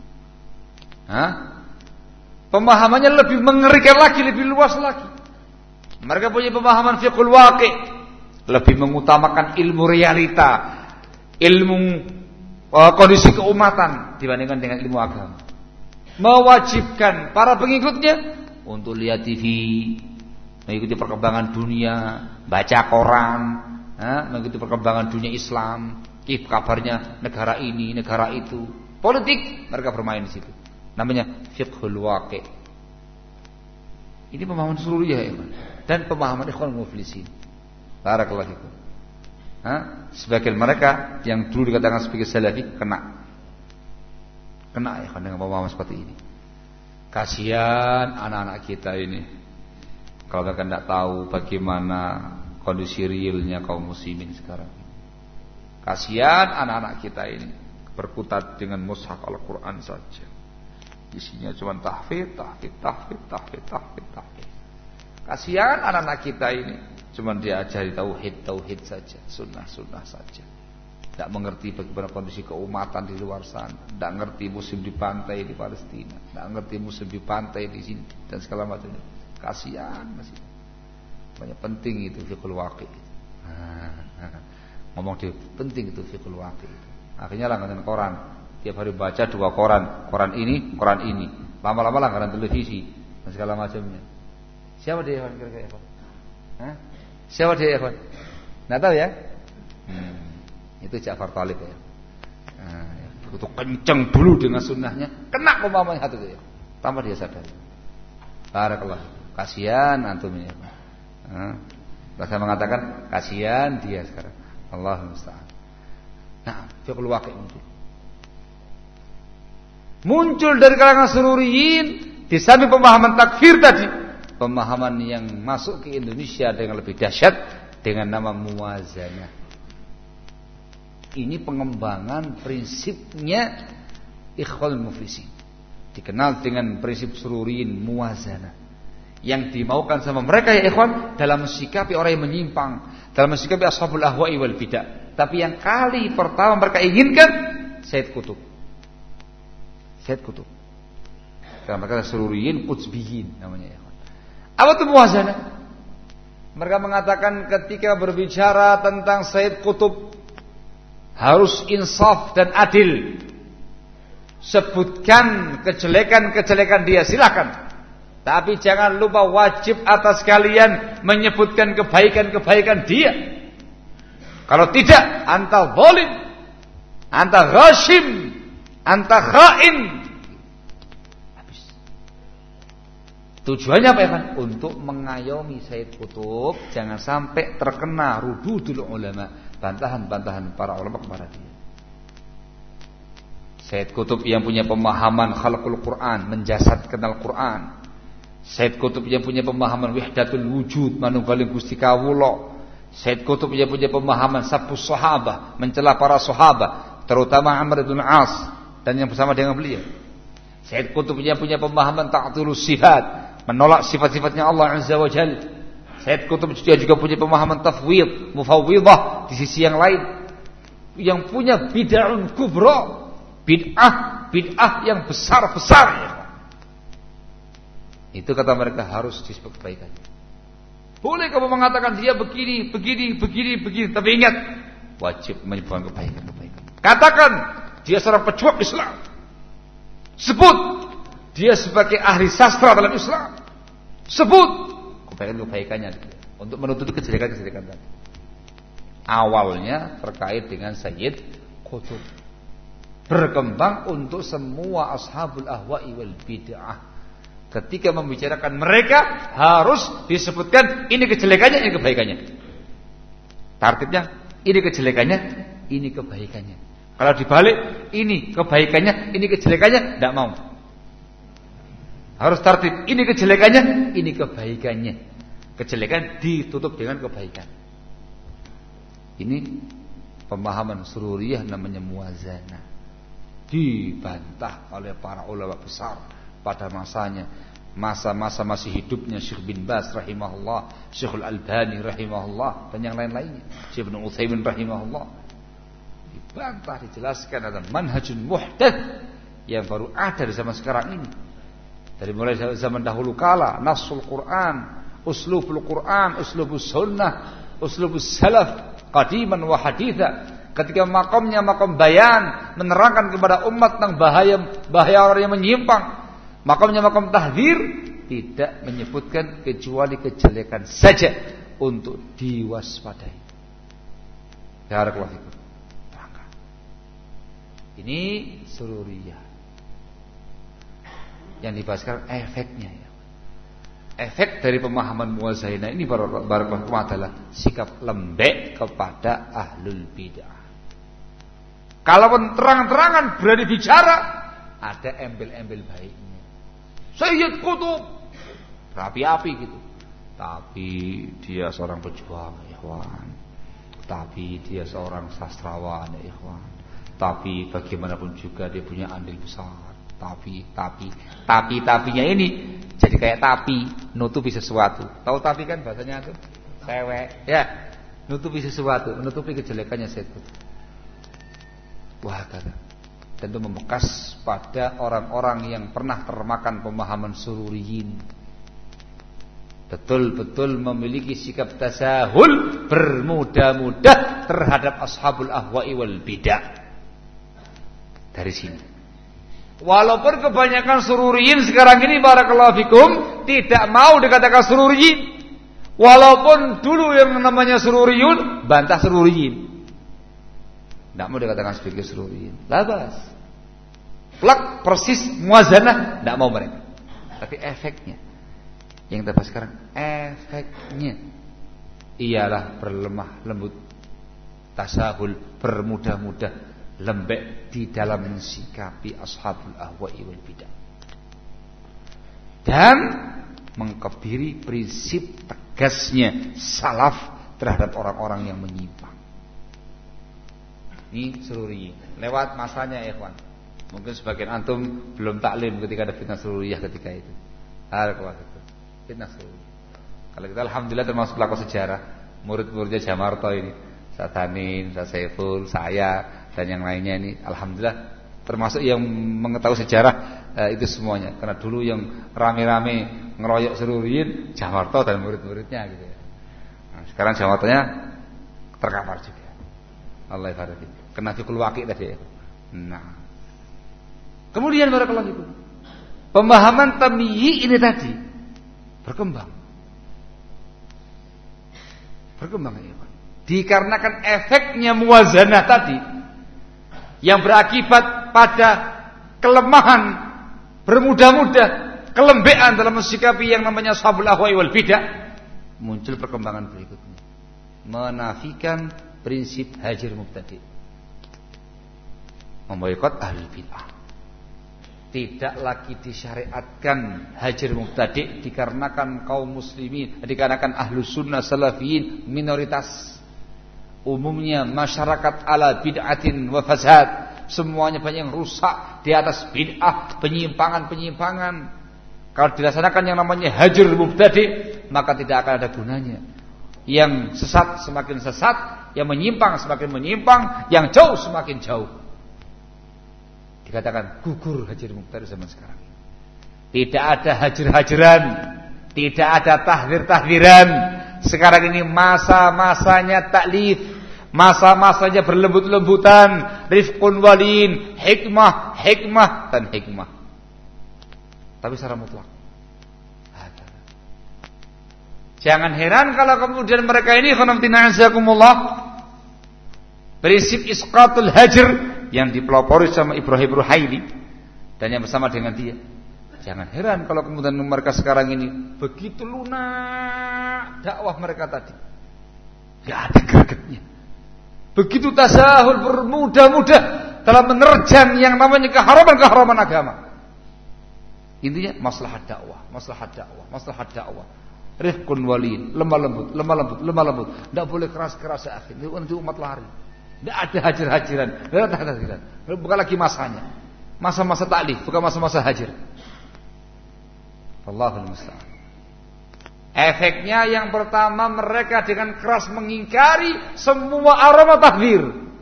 Pemahamannya lebih mengerikan lagi, lebih luas lagi. Mereka punya pemahaman fiqhul waqi', lebih mengutamakan ilmu realita, ilmu kondisi keumatan dibandingkan dengan ilmu agama. Mewajibkan para pengikutnya untuk lihat TV, mengikuti perkembangan dunia, baca koran, mengikuti perkembangan dunia Islam, kabarnya negara ini, negara itu, politik, mereka bermain di situ. Namanya fiqhul waqi'. Ini pemahaman Sururiyah ya, dan pemahaman Ikhwanul Muflisin. Barakallahu fikum. Sebagian mereka yang dulu dikatakan sebagai salafi kena ya dengan pemahaman seperti ini. Kasihan anak-anak kita ini kalau mereka tidak tahu bagaimana kondisi realnya kaum muslimin sekarang. Kasihan anak-anak kita ini berkutat dengan mushaf Al-Quran saja. Isinya cuma tahfidz. Kasihan anak-anak kita ini cuma diajari tauhid saja, sunnah saja. Tidak mengerti bagaimana kondisi keumatan di luar sana, tidak mengerti muslim di pantai di Palestina, tidak mengerti muslim di pantai di sini dan segala macamnya. Kasihan masih. Banyak penting itu fiqhul waqi'. Ngomong dia penting itu fiqhul waqi'. Akhirnya langganan koran, tiap hari baca 2 koran ini. Lama-lama langganan televisi dan segala macamnya. Siapa dia kira-kira? Siapa dia ikhwan? Nggak tahu ya? Itu Ja'far Thalib ya. Begitu kencang dulu dengan sunnahnya, kena pemahaman hati itu ya. Tanpa dia sadar. Barakallah. Kasihan antum ini ya. Saya mengatakan kasihan dia sekarang. Allahumma musta'an. Nah, fiqhul waqi' muncul dari kalangan sururiyin di samping pemahaman takfir tadi, pemahaman yang masuk ke Indonesia dengan lebih dahsyat dengan nama muwazanah. Ini pengembangan prinsipnya Ikhwanul Muflisin, dikenal dengan prinsip sururiyin muwazanah. Yang dimaukan sama mereka ya ikhwan dalam mensikapi orang yang menyimpang, dalam mensikapi ashabul ahwa'i wal bidah. Tapi yang kali pertama mereka inginkan Sayyid Qutb. Sayyid Qutb. Karena mereka sururiyin qutbiyin namanya ya ikhwan. Apa itu muwazanah? Mereka mengatakan ketika berbicara tentang Sayyid Qutb harus insaf dan adil. Sebutkan kejelekan-kejelekan dia, silakan. Tapi jangan lupa wajib atas kalian menyebutkan kebaikan-kebaikan dia. Kalau tidak, anta zalim, anta ghashim, anta khain. Habis. Tujuannya apa ya kan? Untuk mengayomi Sayyid Qutb jangan sampai terkena rududul ulama, bantahan-bantahan para ulama kepada dia. Sayyid Qutb yang punya pemahaman khalqul Quran, menjasadkan Al-Quran. Sayyid Qutb yang punya pemahaman wahdatul wujud, manunggaling Gusti kawula. Sayyid Qutb yang punya pemahaman sabbus sahabah, mencela para sahabat, terutama Amr bin As dan yang bersama dengan beliau. Sayyid Qutb yang punya pemahaman ta'tilus sifat, menolak sifat-sifatnya Allah Azza wa Jalla. Sayyid Qutb juga punya pemahaman tafwid, mufawwidah di sisi yang lain. Yang punya bid'ah kubra, bid'ah yang besar-besar ya. Itu kata mereka harus disebut kebaikan. Boleh kamu mengatakan dia begini, tapi ingat wajib menyebutkan kebaikan. Katakan dia seorang pejuang Islam. Sebut dia sebagai ahli sastra dalam Islam. Sebut kebaikannya untuk menutupi kejelekan-kejelekan tadi. Awalnya terkait dengan Sayyid Qutb, berkembang untuk semua ashabul ahwa'i wal bid'ah. Ketika membicarakan mereka harus disebutkan ini kejelekannya, ini kebaikannya. Tartibnya ini kejelekannya, ini kebaikannya. Kalau dibalik ini kebaikannya, ini kejelekannya, tidak mau. Harus tartib ini kejelekannya, ini kebaikannya. Kejelekan ditutup dengan kebaikan. Ini pemahaman sururiyah namanya muwazanah. Dibantah oleh para ulama besar pada masanya, masa-masa masih hidupnya Syekh bin Baz rahimahullah, Syekhul Albani rahimahullah, dan yang lain-lainnya, Syekh Ibnu Utsaimin rahimahullah. Dibantah, dijelaskan ada manhajun muhdats yang baru ada di zaman sekarang ini. Dari mulai zaman dahulu kala, nasul Quran, uslubul Quran, uslubus sunnah, uslubus salaf, qadiman wa haditha. Ketika makamnya makam bayan, menerangkan kepada umat tentang bahaya orang yang menyimpang. Makamnya makam tahdzir, tidak menyebutkan kecuali kejelekan saja untuk diwaspadai. Barakallahu fikum. Ini sururiyah. Yang dibahas sekarang efeknya ya. Efek dari pemahaman muwazanah ini barakallahu adalah sikap lembek kepada ahlul bid'ah. Kalaupun terang-terangan berani bicara, ada embel-embel baiknya. Sayyid Qutb berapi-api gitu. Tapi dia seorang pejuang, ikhwan. Tapi dia seorang sastrawan, ikhwan. Tapi bagaimanapun juga dia punya andil besar. Tapinya ini jadi kayak tapi nutupi sesuatu. Tahu tapi kan bahasanya itu cewek, ya. Nutupi sesuatu, menutupi kejelekannya Sayyid Qutb. Wah, kata. Tentu membekas pada orang-orang yang pernah termakan pemahaman sururiyin. Betul-betul memiliki sikap tasahul, bermudah-mudah terhadap ashabul ahwa'i wal bidah. Dari sini. Walaupun kebanyakan sururiyin sekarang ini barakallahu fikum tidak mau dikatakan sururiyin. Walaupun dulu yang namanya sururiyun bantah sururiyin. Tidak mau dikatakan sebagai sururiyin. Labas. Plak persis muwazanah, tidak mau mereka. Tapi efeknya yang kita bahas sekarang, efeknya ialah berlemah lembut, tasahul, bermudah-mudah, lembek di dalam mensikapi ashabul ahwa'i wal bidah. Dan mengkebiri prinsip tegasnya salaf terhadap orang-orang yang menyimpang. Ini sururi. Lewat masanya ya ikhwan. Mungkin sebagian antum belum taklim ketika ada fitnah sururiyah ketika itu. Fitnah sururiyah. Kalau kita alhamdulillah termasuk pelaku sejarah, murid-muridnya Jamarto ini, Satanin, Saiful, saya dan yang lainnya ini alhamdulillah termasuk yang mengetahui sejarah itu semuanya. Karena dulu yang rame-rame ngeroyok sururiyin Jamarto dan murid-muridnya gitu ya. Nah, sekarang Jamartonya terkapar juga. Allah ibaratnya. Kena fikul waqi' tadi ya. Nah. Kemudian barakallahu fikum. Pemahaman tamyiz ini tadi berkembang ya Pak. Dikarenakan efeknya muwazanah tadi yang berakibat pada kelemahan, bermudah-mudah, kelembean dalam mensikapi yang namanya ashabul ahwa'i wal bidah, muncul perkembangan berikutnya. Menafikan prinsip hajir mubtadi'. Memboikot ahli bid'ah. Tidak lagi disyariatkan hajir mubtadi' dikarenakan kaum muslimin, dikarenakan ahlus sunnah salafiyin minoritas. Umumnya masyarakat ala bid'atin wa fasad, semuanya banyak yang rusak di atas bid'ah, penyimpangan-penyimpangan. Kalau dilaksanakan yang namanya hajir mubtadi', maka tidak akan ada gunanya. Yang sesat semakin sesat, yang menyimpang semakin menyimpang, yang jauh semakin jauh. Dikatakan gugur hajir mubtadi' zaman sekarang. Tidak ada hajir-hajiran, tidak ada tahdir-tahdiran. Sekarang ini masa-masanya taklif, masa-masanya berlembut-lembutan, rifqun walin, hikmah, hikmah dan hikmah. Tapi secara mutlak. Jangan heran kalau kemudian mereka ini khonamtina'azakumullah, prinsip isqatul hajr yang dipelopori sama Ibrahim Ruhaili dan yang bersama dengan dia. Jangan heran kalau kemudian mereka sekarang ini begitu lunak dakwah mereka tadi. Gak ada gregetnya. Begitu tasahul, bermudah-mudah dalam menerjang yang namanya keharaman-keharaman agama. Intinya maslahat dakwah, maslahat dakwah, maslahat dakwah. Rifqun walin, lemah lembut, lemah lembut, lemah lembut. Tidak boleh keras-keras akhir. Itu umat lari. Tidak ada hajir-hajiran, tidak ada hajir-hajiran. Bukan lagi masanya. Masa-masa taklif, bukan masa-masa hajir. Allahul musta'an. Efeknya yang pertama, mereka dengan keras mengingkari semua aroma takfir,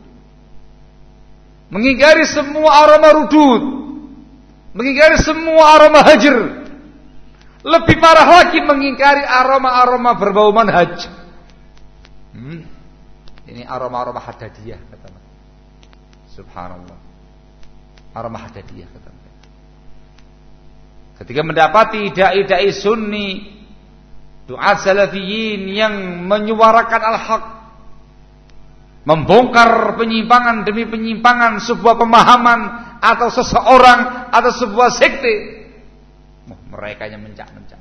mengingkari semua aroma rudud, mengingkari semua aroma hajir. Lebih parah lagi mengingkari aroma-aroma berbau manhaj. Ini aroma-aroma haddadiyah kata mereka. Subhanallah. Aroma haddadiyah kata mereka. Ketika mendapati dai-dai sunni, du'at salafiyin yang menyuarakan al-haq, membongkar penyimpangan demi penyimpangan sebuah pemahaman atau seseorang atau sebuah sekte, mereka yang mencak-mencak.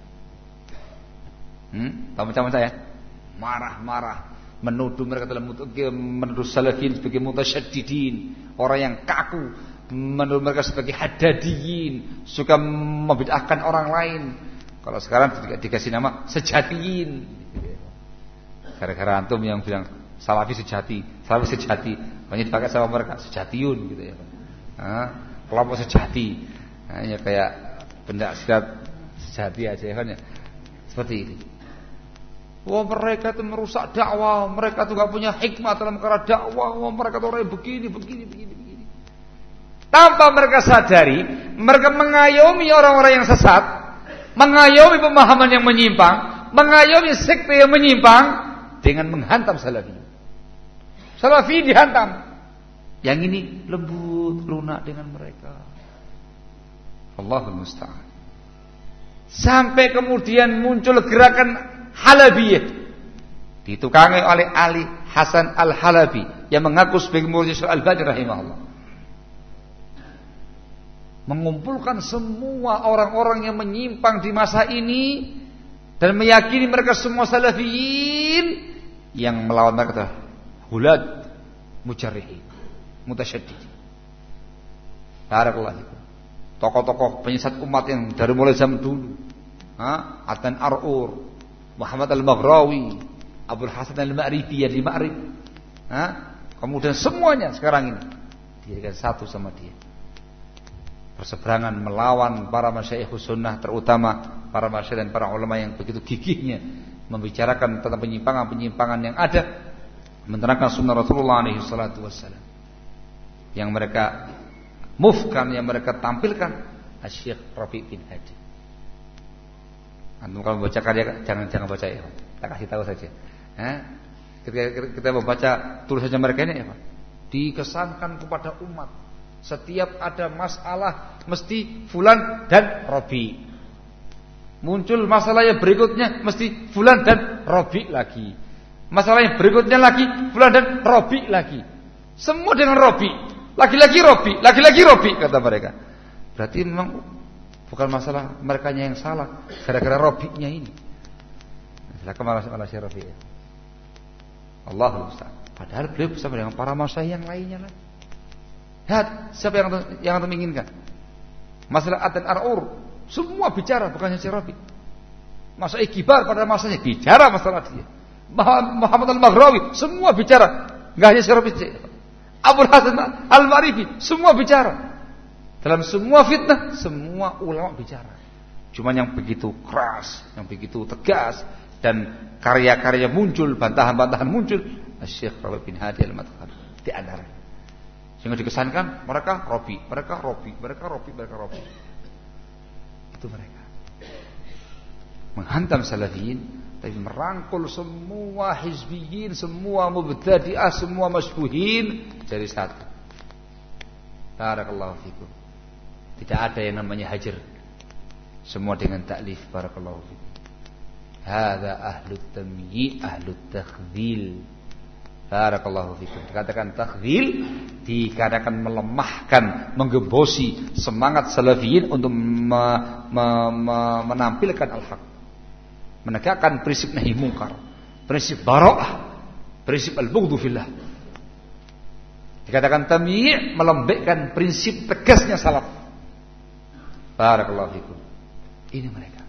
Tahu mencak-mencak ya? Marah-marah, menuduh mereka dalam menuduh salafiyin sebagai mutasyaddidin, orang yang kaku, menuduh mereka sebagai haddadiyin, suka membid'ahkan orang lain. Kalau sekarang dikasih nama sejatiyin. Gara-gara antum yang bilang salafi sejati, salafi sejati, banyak dipakai sama mereka sejatiyun gitu ya. Kelompok sejati. Ya kayak benda silat sejati aja ya kan ya. Seperti ini. Wah mereka itu merusak dakwah, mereka tuh gak punya hikmah dalam perkara dakwah, wah mereka tuh orang begini. Tanpa mereka sadari, mereka mengayomi orang-orang yang sesat, mengayomi pemahaman yang menyimpang, mengayomi sekte yang menyimpang dengan menghantam salafi. Salafi dihantam. Yang ini lembut, lunak dengan mereka. Allahul musta'an. Sampai kemudian muncul gerakan Halabiyah ditukangi oleh Ali Hasan Al-Halabi yang mengaku sebagai murid Syekh Al-Albani rahimahullah, mengumpulkan semua orang-orang yang menyimpang di masa ini dan meyakini mereka semua salafiyin, yang melawan mereka adalah hulad, mujarrihin, mutasyaddidin. Barakallahu fikum. Tokoh-tokoh penyesat umat yang dari mulai zaman dulu, Adnan Ar'ur, Muhammad Al-Maghrawi, Abdul Hasan Al-Ma'rifi yang di Ma'rif, kemudian semuanya sekarang ini dijadikan satu sama dia. Berseberangan melawan para masyayikhus sunnah, terutama para masyayikh dan para ulama yang begitu gigihnya membicarakan tentang penyimpangan-penyimpangan yang ada, menerangkan sunnah Rasulullah alaihi salatu wassalam. Yang mereka mufkan, yang mereka tampilkan Syekh Rabi' bin Hadi. Antum kalau membaca karya jangan baca ya, tak kasih tahu saja. Ketika kita membaca tulisannya mereka ini ya, dikesankan kepada umat. Setiap ada masalah mesti fulan dan Rabi'. Muncul masalah yang berikutnya mesti fulan dan Rabi' lagi. Masalah yang berikutnya lagi fulan dan Rabi' lagi. Semua dengan Rabi'. Lagi-lagi Rabi', lagi-lagi Rabi', kata mereka. Berarti memang bukan masalah merekanya yang salah, gara-gara Rabi'-nya ini. Silakan malah si Rabi' ya. Allahul musta'an. Padahal beliau bersama dengan para masyayikh yang lainnya lah. Lihat siapa yang antum inginkan. Masalah Adnan Ar'ur, semua bicara, bukan hanya si Rabi'. Masyayikh kibar pada masanya bicara masalah dia. Muhammad Al-Maghrawi semua bicara, enggak hanya si Rabi'. Abdul Hasan Al-Ma'rifi semua bicara. Dalam semua fitnah semua ulama bicara. Cuma yang begitu keras, yang begitu tegas, dan karya-karya muncul, bantahan-bantahan muncul, Syekh Rabi' bin Hadi Al-Madkhali di antara. Sehingga dikesankan mereka Rabi', mereka Rabi', mereka Rabi', mereka Rabi'. Itu mereka menghantam salafiyin, tapi merangkul semua hizbiyin, semua mubtadi'ah, semua masbuhin jadi satu. Barakallahu fikum. Tidak ada yang namanya hajar. Semua dengan taklif. Barakallahu fikum. Hadza ahlut tamyi', ahlut takhdhil. Barakallahu fikum. Dikatakan takhdhil, dikatakan melemahkan, menggembosi semangat salafiyin untuk menampilkan al-haq. Menegakkan prinsip nahi mungkar, prinsip bara'ah, prinsip al-bughdhu fillah. Dikatakan tamyi', melembekkan prinsip tegasnya salaf. Barakallahu fikum. Ini mereka.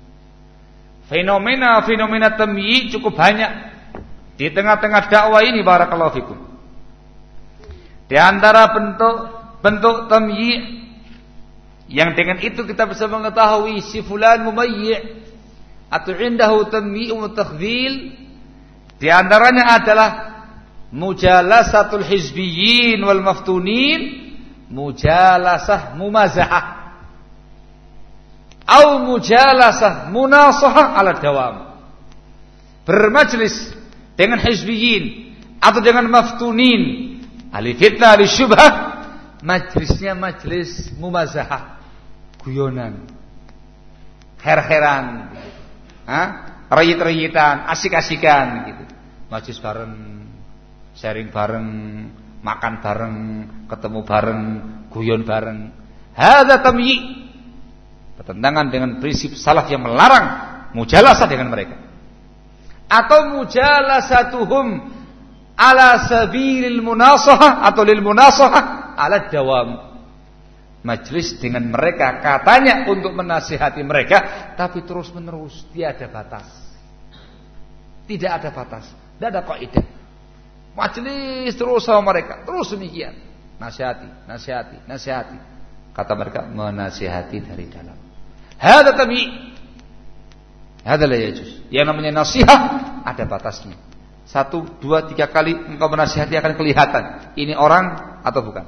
Fenomena tamyi' cukup banyak di tengah-tengah dakwah ini. Barakallahu fikum. Di antara bentuk tamyi' yang dengan itu kita bisa mengetahui si fulan mumayyi' atau indahu tamyi'un wa takhdhil, di antaranya adalah mujalasatul hizbiyyin wal maftunin, mujalasah mumazahah atau mujalasah munasahah ala dawam. Bermajlis dengan hizbiyyin atau dengan maftunin, ahli fitnah, ahli syubhah, majlisnya majlis mumazahah, guyonan, her-heran, rayit-rayitan, asik-asikan gitu. Majlis bareng, sharing bareng, makan bareng, ketemu bareng, guyon bareng. Hadza tamyi'. Bertentangan dengan prinsip salaf yang melarang mujalasah dengan mereka. Atau mujalasatuhum ala sabilil munasahah atau lil munasahah ala dawam. Majlis dengan mereka katanya untuk menasihati mereka, tapi terus menerus, tiada batas. Tidak ada batas, tidak ada kaidah. Majlis terus sama mereka, terus demikian. Nasihati. Kata mereka, menasihati dari dalam. Hadza tamyi'. Hadza la yajuz. Yang namanya nasihat ada batasnya. 1, 2, 3 kali engkau menasihati akan kelihatan ini orang atau bukan.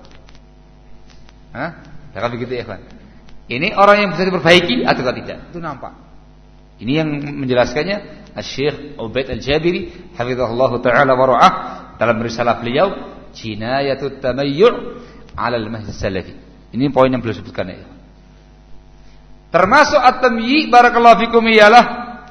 Jangan begitu ya, Pak. Ini orang yang bisa diperbaiki atau tidak? Itu nampak. Ini yang menjelaskannya Syekh Ubaid Al-Jabiri hafizahullah taala wa ra'ah dalam risalah beliau Jinayatut Tamayyu' 'ala al-Manhaj Salafi. Ini poin yang beliau sebutkan ya. Termasuk at-tamyi' barakallahu fikum ialah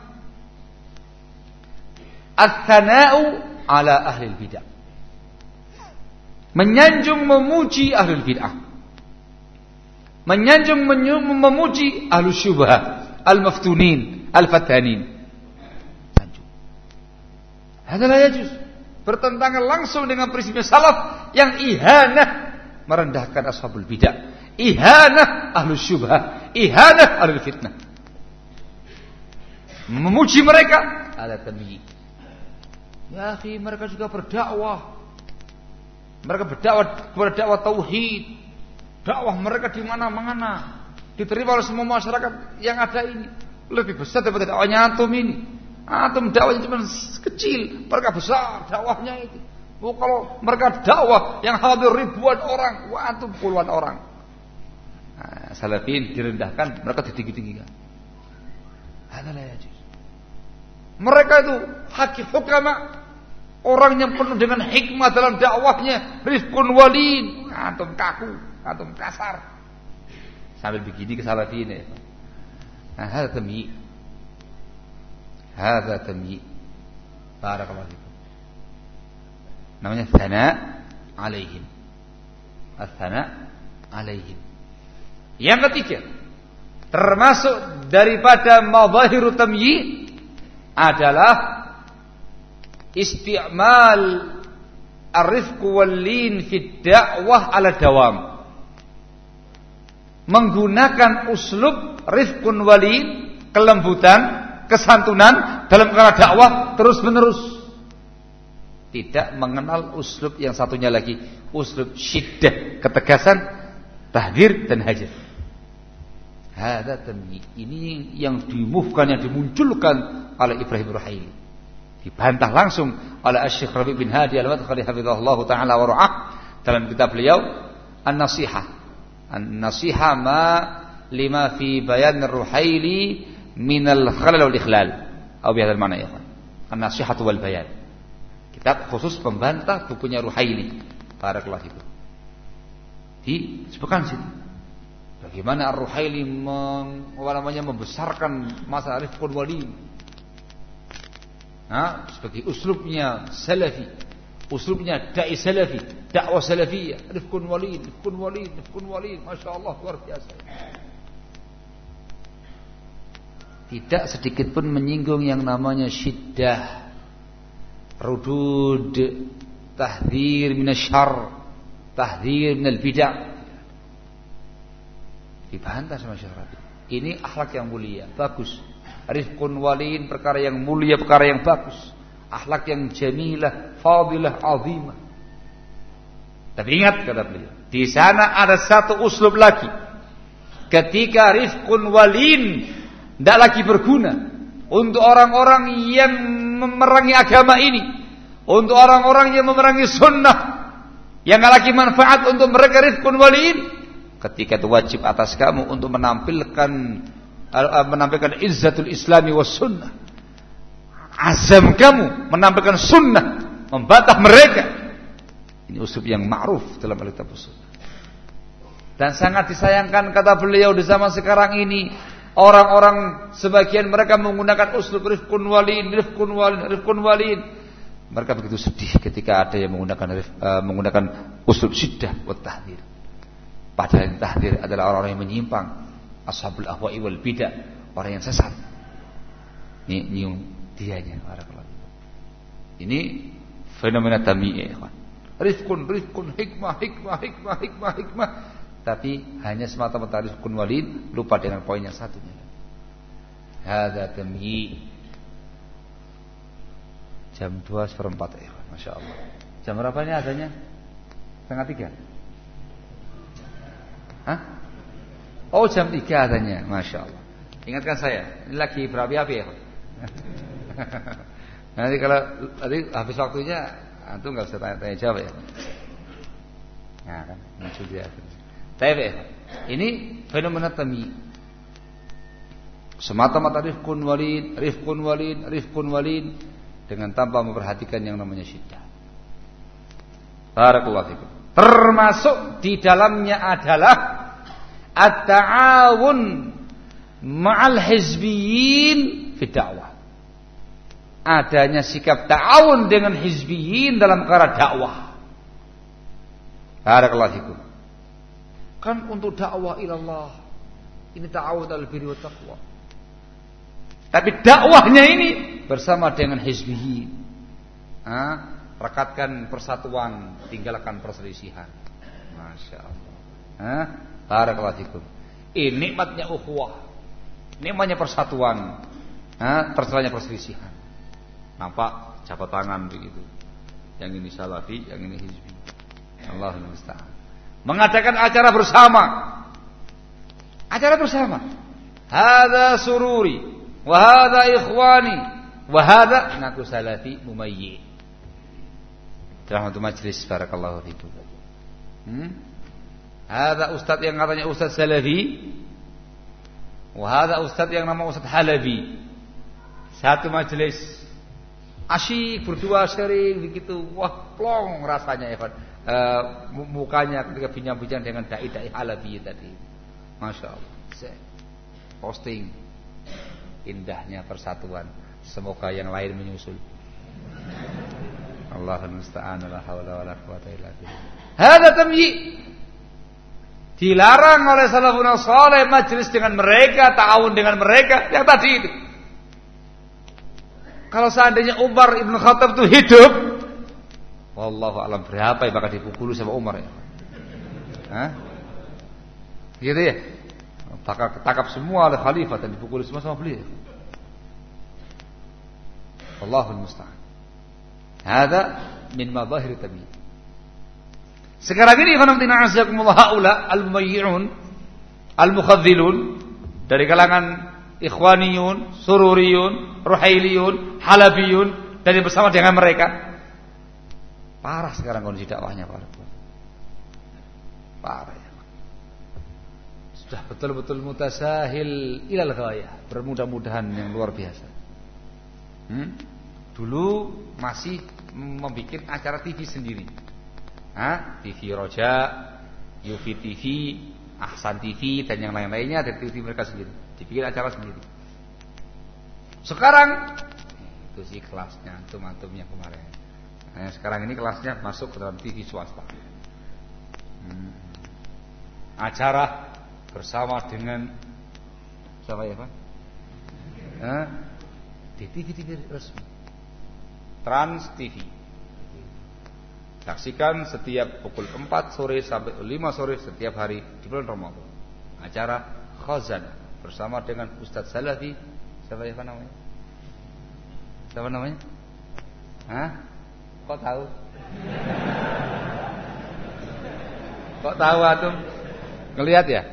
at-thana'u 'ala ahli al-bid'ah. Menyanjung memuji ahli bid'ah. Menyanjung memuji ahlu syubhah, al-maftunin, al-fatanin. Sanjung. Hadza la yajuz. bertentangan langsung dengan prinsip salaf yang ihanah, merendahkan ashabul bidah, ihanah ahlus syubhah, ihanah ahlul fitnah. Memuji mereka ada tamyiz. Ya akhi, mereka juga berdakwah. Mereka berdakwah kepada dakwah tauhid. Dakwah mereka di mana-mana diterima oleh semua masyarakat yang ada ini. Lebih besar daripada dakwahnya antum ini. Antum dakwahnya cuma kecil, mereka besar dakwahnya itu. Oh, kalau mereka dakwah yang hadir ribuan orang, wah antum puluhan orang. Nah, salafin direndahkan, mereka ditinggi-tinggikan. Adalah ya. Mereka itu hakik hukama, orang yang penuh dengan hikmah dalam dakwahnya, rifqun walin. Antum kaku, antum kasar. Sambil begini ke salafin ya. Nah, hadza tamyiz. Hadza tamyiz. Barakallahu fikum. Namanya tsana alaihim. Ats-tsana alaihim. Yang ketiga, termasuk daripada madzahiru tamyiz adalah isti'mal ar-rifq wal-lin fi da'wah ala dawam. Menggunakan uslub rifqun walin, kelembutan, kesantunan dalam perkara dakwah terus-menerus. Tidak mengenal uslub yang satunya lagi, uslub syiddah, ketegasan, tahdzir dan hajar. Hadza tamyiz. Ini yang dimuhkan, yang dimunculkan oleh Ibrahim Ruhaili. Dibantah langsung oleh Asy-Syaikh Rabi' bin Hadi Al-Madkhali hafizahullah taala wa ra'ah dalam kitab beliau An-Nasihah. An-Nasihah ma lima fi bayan Ruhaili min al-khalal wal ikhlal. Atau bihadzal ma'na ya. An-Nasihah wal bayan. Kitab khusus pembantah bukunya Ruhaili. Barakallahu fikum. Disebutkan situ. Bagaimana Ar-Ruhaili membesarkan masalah rifqun walin. Sebagai uslubnya salafi, uslubnya dai salafi, dakwah salafiyah, rifqun walin, rifqun walin, rifqun walin, masyaallah luar biasa. Tidak sedikit pun menyinggung yang namanya syiddah, rudud, tahdzir minasyarr, tahdzir minal bid'ah. Dibantah sama Syekh Rabi. Ini akhlak yang mulia, bagus. Rifqun walin, perkara yang mulia, perkara yang bagus. Akhlak yang jamilah, fadilah, azimah. Tapi ingat kata beliau, di sana ada satu uslub lagi. Ketika rifqun walin tidak lagi berguna untuk orang-orang yang memerangi agama ini, untuk orang-orang yang memerangi sunnah, yang tidak lagi manfaat untuk mereka rifqun walin, ketika itu wajib atas kamu untuk menampilkan izzatul islami was sunnah. Azam kamu menampilkan sunnah, membantah mereka. Ini uslub yang ma'ruf dalam kitab sunnah. Dan sangat disayangkan kata beliau di zaman sekarang ini, orang-orang sebagian mereka menggunakan uslub rifqun walin, rifqun walin, rifqun walin. Mereka begitu sedih ketika ada yang menggunakan uslub syiddah wa tahdzir. Padahal yang tahdzir adalah orang-orang yang menyimpang, ashabul ahwa'i wal bidah, orang yang sesat. Ini nyium dianya. Ini fenomena tamyiz, ikhwan. Rifqun, hikmah. Tapi hanya semata-mata rifqun walid, lupa dengan poin yang satunya. Hadza tamyiz. Jam 2:04, ikhwan. Masya Allah. Jam berapa ini adanya? 2:30. Hah? Oh, jam 3 adanya. Masya Allah. Ingatkan saya, ini lagi berapi-api ya. Nanti kalau tadi habis waktunya, antum nggak usah tanya jawab ya. Nah kan, muncul dia. Tapi ini fenomena tamyiz. Semata-mata rifqun walid dengan tanpa memperhatikan yang namanya syiddah. Barakallahu fikum. Termasuk di dalamnya adalah at-ta'awun ma'al hizbiyyin fi dakwah. Adanya sikap ta'awun dengan hizbiyyin dalam perkara dakwah. Barakallahu fikum. Kan untuk dakwah ilallah ini ta'awun alal birri wat taqwa. Tapi dakwahnya ini bersama dengan hizbiyyin. rekatkan persatuan, tinggalkan perselisihan. Masya Allah. Barakallahu fikum. Ini nikmatnya ukhuwah, nikmatnya persatuan, tercelanya perselisihan. Nampak jabat tangan begitu. Yang ini salafi, yang ini hizbi. Allahul musta'an. Mengadakan acara bersama. Acara bersama. Hadza sururi wa hadza ikhwani wa hadza naku salafi mumayyi. Dalam satu majelis barakallahu fikum. Hadza ustaz yang katanya ustaz salafi, wa hadza ustaz yang nama ustaz halabi. Satu majelis asyik berdua sharing begitu. Wah, plong rasanya ya, mukanya ketika bincang-bincang dengan dai-dai halabi tadi. Masya Allah. Posting indahnya persatuan. Semoga yang lain menyusul. Allahul musta'an, la haula wala quwwata illa billah. Hada tamyi. Dilarang oleh salafun saleh majelis dengan mereka, ta'awun dengan mereka yang tadi itu. Kalau seandainya Umar Ibn Khattab itu hidup, wallahu alam berapa yang bakal dipukul sama Umar ya? Gitu ya? Bakal ketangkap semua oleh khalifah dan dipukul semua sama beliau. Allahul musta'an. Hada min madahir tabi'in. Sekarang ini khonamtina azakumullah haula al-mumayyi'un al-mukhadzilun dari kalangan ikhwaniyun, sururiyun, ruhailiyun, halabiyun dan bersama dengan mereka. Parah sekarang kondisi dakwahnya, parah ya. Sudah betul-betul mutasahil ilal ghayah, bermudah-mudahan yang luar biasa. Dulu masih membuat acara TV sendiri. TV Roja, Yufi TV, Ahsan TV dan yang lain-lainnya dari TV mereka sendiri. Dibikin acara sendiri. Sekarang itu sih kelasnya antum-antum yang kemarin. Nah, sekarang ini kelasnya masuk ke dalam TV swasta. Acara bersama dengan siapa ya Pak? Di TV resmi. Trans TV. Saksikan setiap pukul 4 sore sampai 5 sore setiap hari di bulan Ramadan. Acara Khazan bersama dengan Ustadz Salafi. Siapa ya namanya? Siapa namanya? Kok tahu? Kok tahu antum? Ngelihat ya?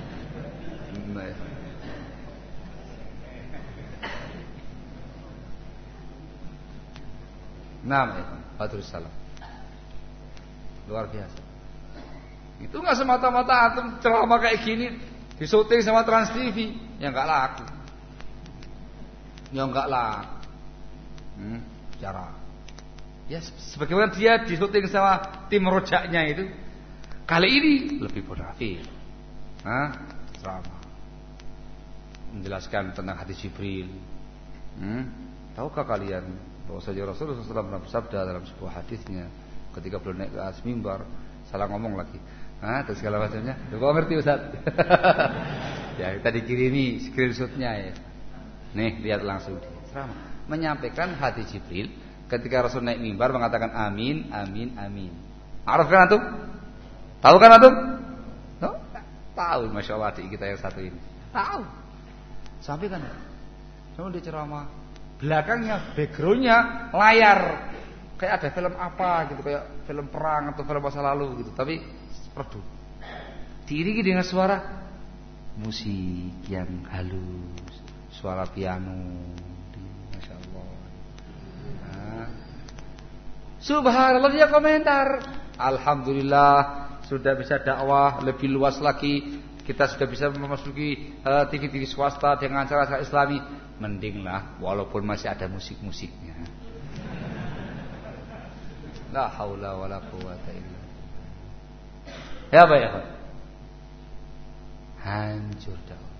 Badrus Salam. Luar biasa. Itu nggak semata-mata antum ceramah kayak gini disuting sama Trans TV, yang nggak laku. Yang nggak laku. Cara. Ya sebagaimana dia disuting sama tim rojaknya itu. Kali ini lebih bonafit. Ceramah. Menjelaskan tentang hadis Jibril. Tahukah kalian bahwasanya Rasulullah SAW pernah bersabda dalam sebuah hadisnya ketika beliau naik ke atas mimbar, salah ngomong lagi, dan segala macamnya. Kau ngerti Ustaz? Ya kita dikirimi screenshotnya ya. Nih lihat langsung ceramah menyampaikan hadis Jibril ketika Rasul naik mimbar mengatakan amin, amin, amin. Araf kan antum? Tahu kan antum? Tahu, masya Allah adik kita yang satu ini. Tahu. Sampaikan. Cuma di ceramah belakangnya, backgroundnya layar. Kayak ada film apa gitu, kayak film perang atau film masa lalu gitu, tapi redup. Diiringi dengan suara musik yang halus, suara piano. Masya Allah. Subhanallah dia komentar. Alhamdulillah sudah bisa dakwah lebih luas lagi. Kita sudah bisa memasuki TV-TV swasta dengan acara-acara Islami. Mendinglah walaupun masih ada musik-musiknya. La haula wala quwwata illa billah. Ya baik. Hancur dakwah.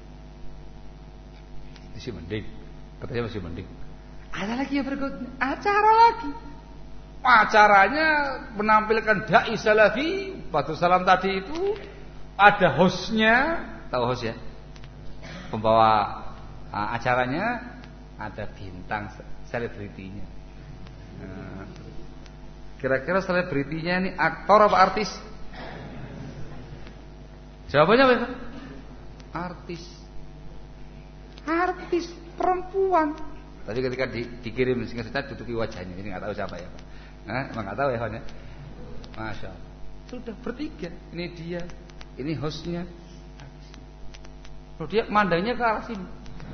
Masih mending. Katanya masih mending. Ada lagi yang berikutnya, acara lagi. Acaranya menampilkan dai salafi, Badrus Salam tadi itu ada hostnya, tahu host ya? Pembawa acaranya ada bintang selebritinya. Kira-kira selebritinya ini aktor apa artis? Jawabannya apa? Artis. Artis perempuan. Tapi ketika dikirim singkat tutupi wajahnya, ini nggak tahu siapa ya Pak. Emang nggak tahu ya Pak ya. Masya Allah. Sudah bertiga. Ini dia, ini hostnya. Loh, dia mandangnya ke arah sini.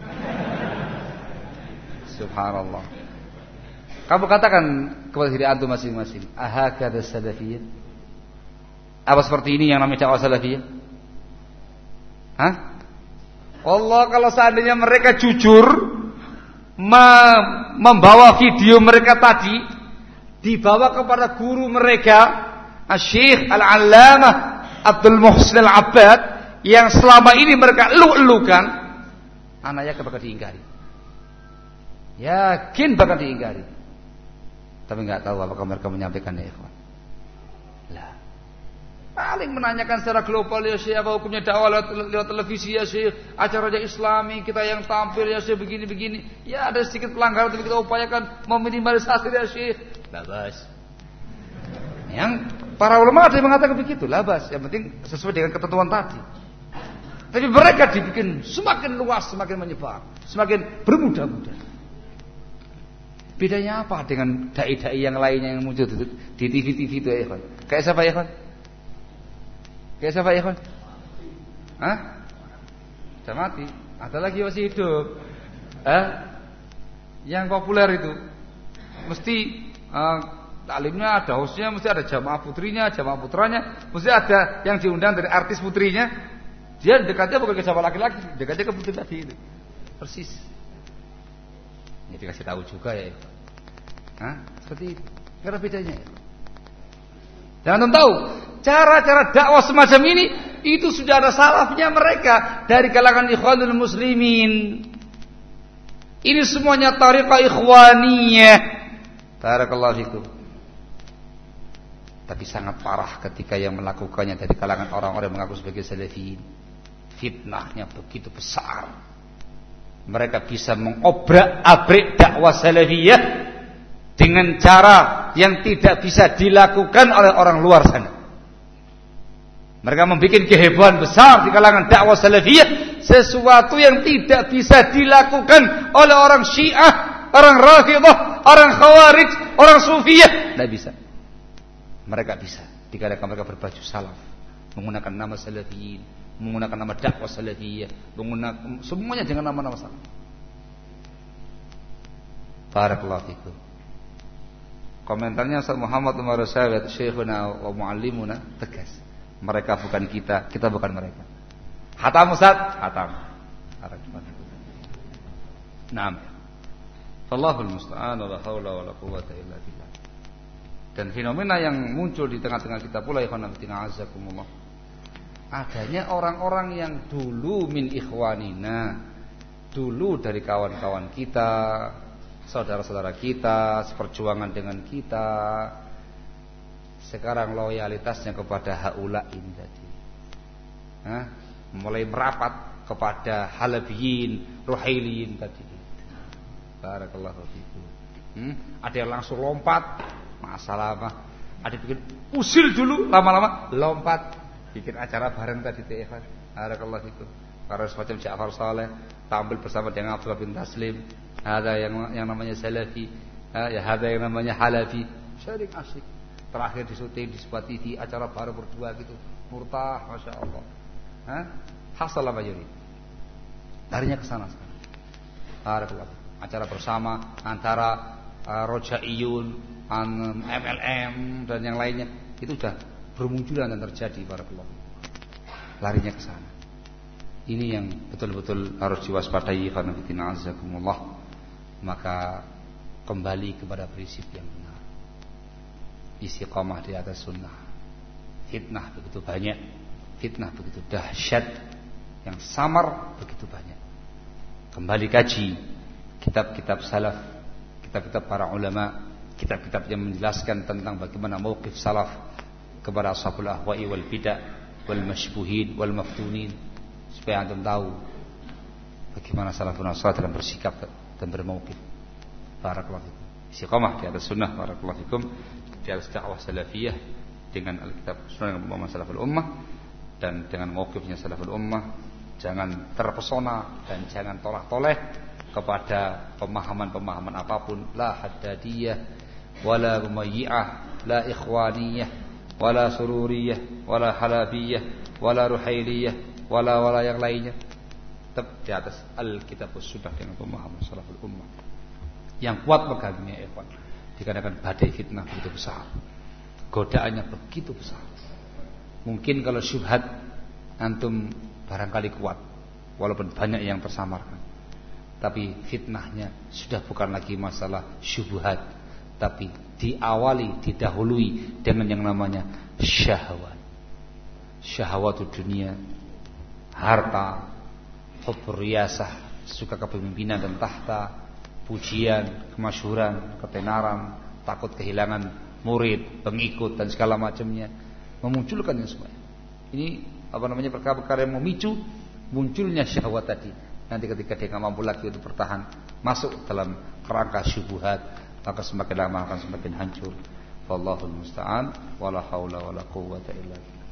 Subhanallah. Kamu katakan kepada diri antum masing-masing, ahakadha salafiyah? Apa seperti ini yang namanya dakwah salafiyah? Hah? Allah, kalau seandainya mereka jujur membawa video mereka tadi dibawa kepada guru mereka, Syekh Al-Allamah Abdul Muhsin Al-Abbad, yang selama ini mereka elu-elukan, anaknya bakal diingkari. Yakin bakal diingkari. Tapi enggak tahu apakah mereka menyampaikannya, ikhwan. Lah. Paling menanyakan secara global, ya Syekh, apa hukumnya dakwah lewat televisi, ya Syekh, acaranya Islami, kita yang tampil, ya Syekh, begini-begini. Ya ada sedikit pelanggaran, tapi kita upayakan meminimalisasi, ya Syekh. Labas. Yang para ulama ada yang mengatakan begitu, labas. Yang penting sesuai dengan ketentuan tadi. Tapi mereka dibikin semakin luas, semakin menyebar, semakin bermudah-mudah. Bedanya apa dengan dai-dai yang lainnya yang muncul di TV-TV itu, ya Ikhwan? Kayak siapa, ya Ikhwan? Kayak siapa, ya Ikhwan? Hah? Sudah mati. Ada lagi masih hidup. Yang populer itu mesti taklimnya ada hostnya, mesti ada jamaah putrinya, jamaah putranya, mesti ada yang diundang dari artis putrinya. Dia dekatnya bukan ke jamaah laki-laki, dekatnya ke putri tadi itu. Persis. Ini dikasih tahu juga, ya. Seperti itu. Tidak ada bedanya, ya. Dan tahu cara-cara dakwah semacam ini itu sudah ada salafnya mereka dari kalangan ikhwanul muslimin. Ini semuanya tariqah ikhwaniyah. Barakallahu fikum. Tapi sangat parah ketika yang melakukannya dari kalangan orang-orang yang mengaku sebagai salafiyin. Fitnahnya begitu besar. Mereka bisa mengobrak-abrik dakwah salafiyah dengan cara yang tidak bisa dilakukan oleh orang luar sana. Mereka membuat kehebohan besar di kalangan dakwah salafiyah, sesuatu yang tidak bisa dilakukan oleh orang Syiah, orang Rafidhah, orang Khawarij, orang Sufiyah. Tidak bisa. Mereka bisa dikarenakan mereka berbaju salaf, menggunakan nama salafiyin, menggunakan nama dakwah salafiyah, menggunakan semuanya dengan nama-nama salaf. Barakallahu fikum. Komentarnya Ustaz Muhammad Umar Syawat, Syekhuna wa Muallimuna, tegas. Mereka bukan kita, kita bukan mereka. Hatam Ustaz, hatam. Naam. Allahul musta'an, la haula wala quwwata illa billah. Dan fenomena yang muncul di tengah-tengah kita pula, ikhwan fillah azakumullah, adanya orang-orang yang dulu min ikhwanina, dulu dari kawan-kawan kita, saudara-saudara kita, seperjuangan dengan kita, sekarang loyalitasnya kepada haula ini tadi, mulai merapat kepada halabiyin, ruhailiyin tadi. Barakallahu fikum. Ada yang langsung lompat, masalah apa? Ada bikin usil dulu, lama-lama lompat, bikin acara bareng tadi, Ikhwan. Barakallahu fikum. Para semacam Ja'far Saleh tampil bersama dengan Abdullah bin Taslim. Ada yang namanya Salafi, ya ada yang namanya Halafi. Syarik asyik. Terakhir disuting di sebuah TV, acara baru berdua gitu. Murtah, Masya Allah. Hasal apa yuri? Larinya ke sana sekarang. Barakallahu. Acara bersama antara Rojaiyun, MLM dan yang lainnya, itu sudah bermunculan dan terjadi. Barakallahu. Larinya ke sana. Ini yang betul-betul harus diwaspadai, karena fitina azakumullah. Maka kembali kepada prinsip yang benar, istiqamah di atas sunnah. Fitnah begitu banyak, fitnah begitu dahsyat, yang samar begitu banyak. Kembali kaji kitab-kitab salaf, kitab-kitab para ulama, kitab-kitab yang menjelaskan tentang bagaimana mauqif salaf kepada ashabul ahwa'i wal bid'ah wal masybuhin wal maftunin, supaya antum tahu bagaimana salafun salih dalam bersikap dan bermauqif. Barakallahu fikum. Istiqamah di atas sunnah. Barakallahu fikum. di atas dakwah salafiyah dengan Alkitab Sunnah Muhammad salaful ummah dan dengan mauqifnya salaful ummah. Jangan terpesona dan jangan tolak-toleh kepada pemahaman-pemahaman apapun, la haddadiyah wala rumayyah, la ikhwaniyah wala sururiyah wala halafiyah wala ruhailiyah wala yang lainnya. Tetap di atas Alkitab Sunnah dengan pemahaman salaful ummah yang kuat pegangnya, ikhwan. Dikarenakan badai fitnah begitu besar, godaannya begitu besar. Mungkin kalau syubhat antum barangkali kuat, walaupun banyak yang tersamarkan, tapi fitnahnya sudah bukan lagi masalah syubhat, tapi diawali, didahului dengan yang namanya syahwat. Syahwat dunia, harta, hubbur riyasah, suka kepemimpinan dan tahta, pujian, kemasyhuran, ketenaran, takut kehilangan murid, pengikut dan segala macamnya, memunculkan yang semua. Ini perkara-perkara yang memicu munculnya syahwat tadi. Nanti ketika dia tidak mampu lagi untuk bertahan, masuk dalam kerangka syubhat, maka semakin lama akan semakin hancur. Wallahul musta'an, wala haula wala quwwata illa billah.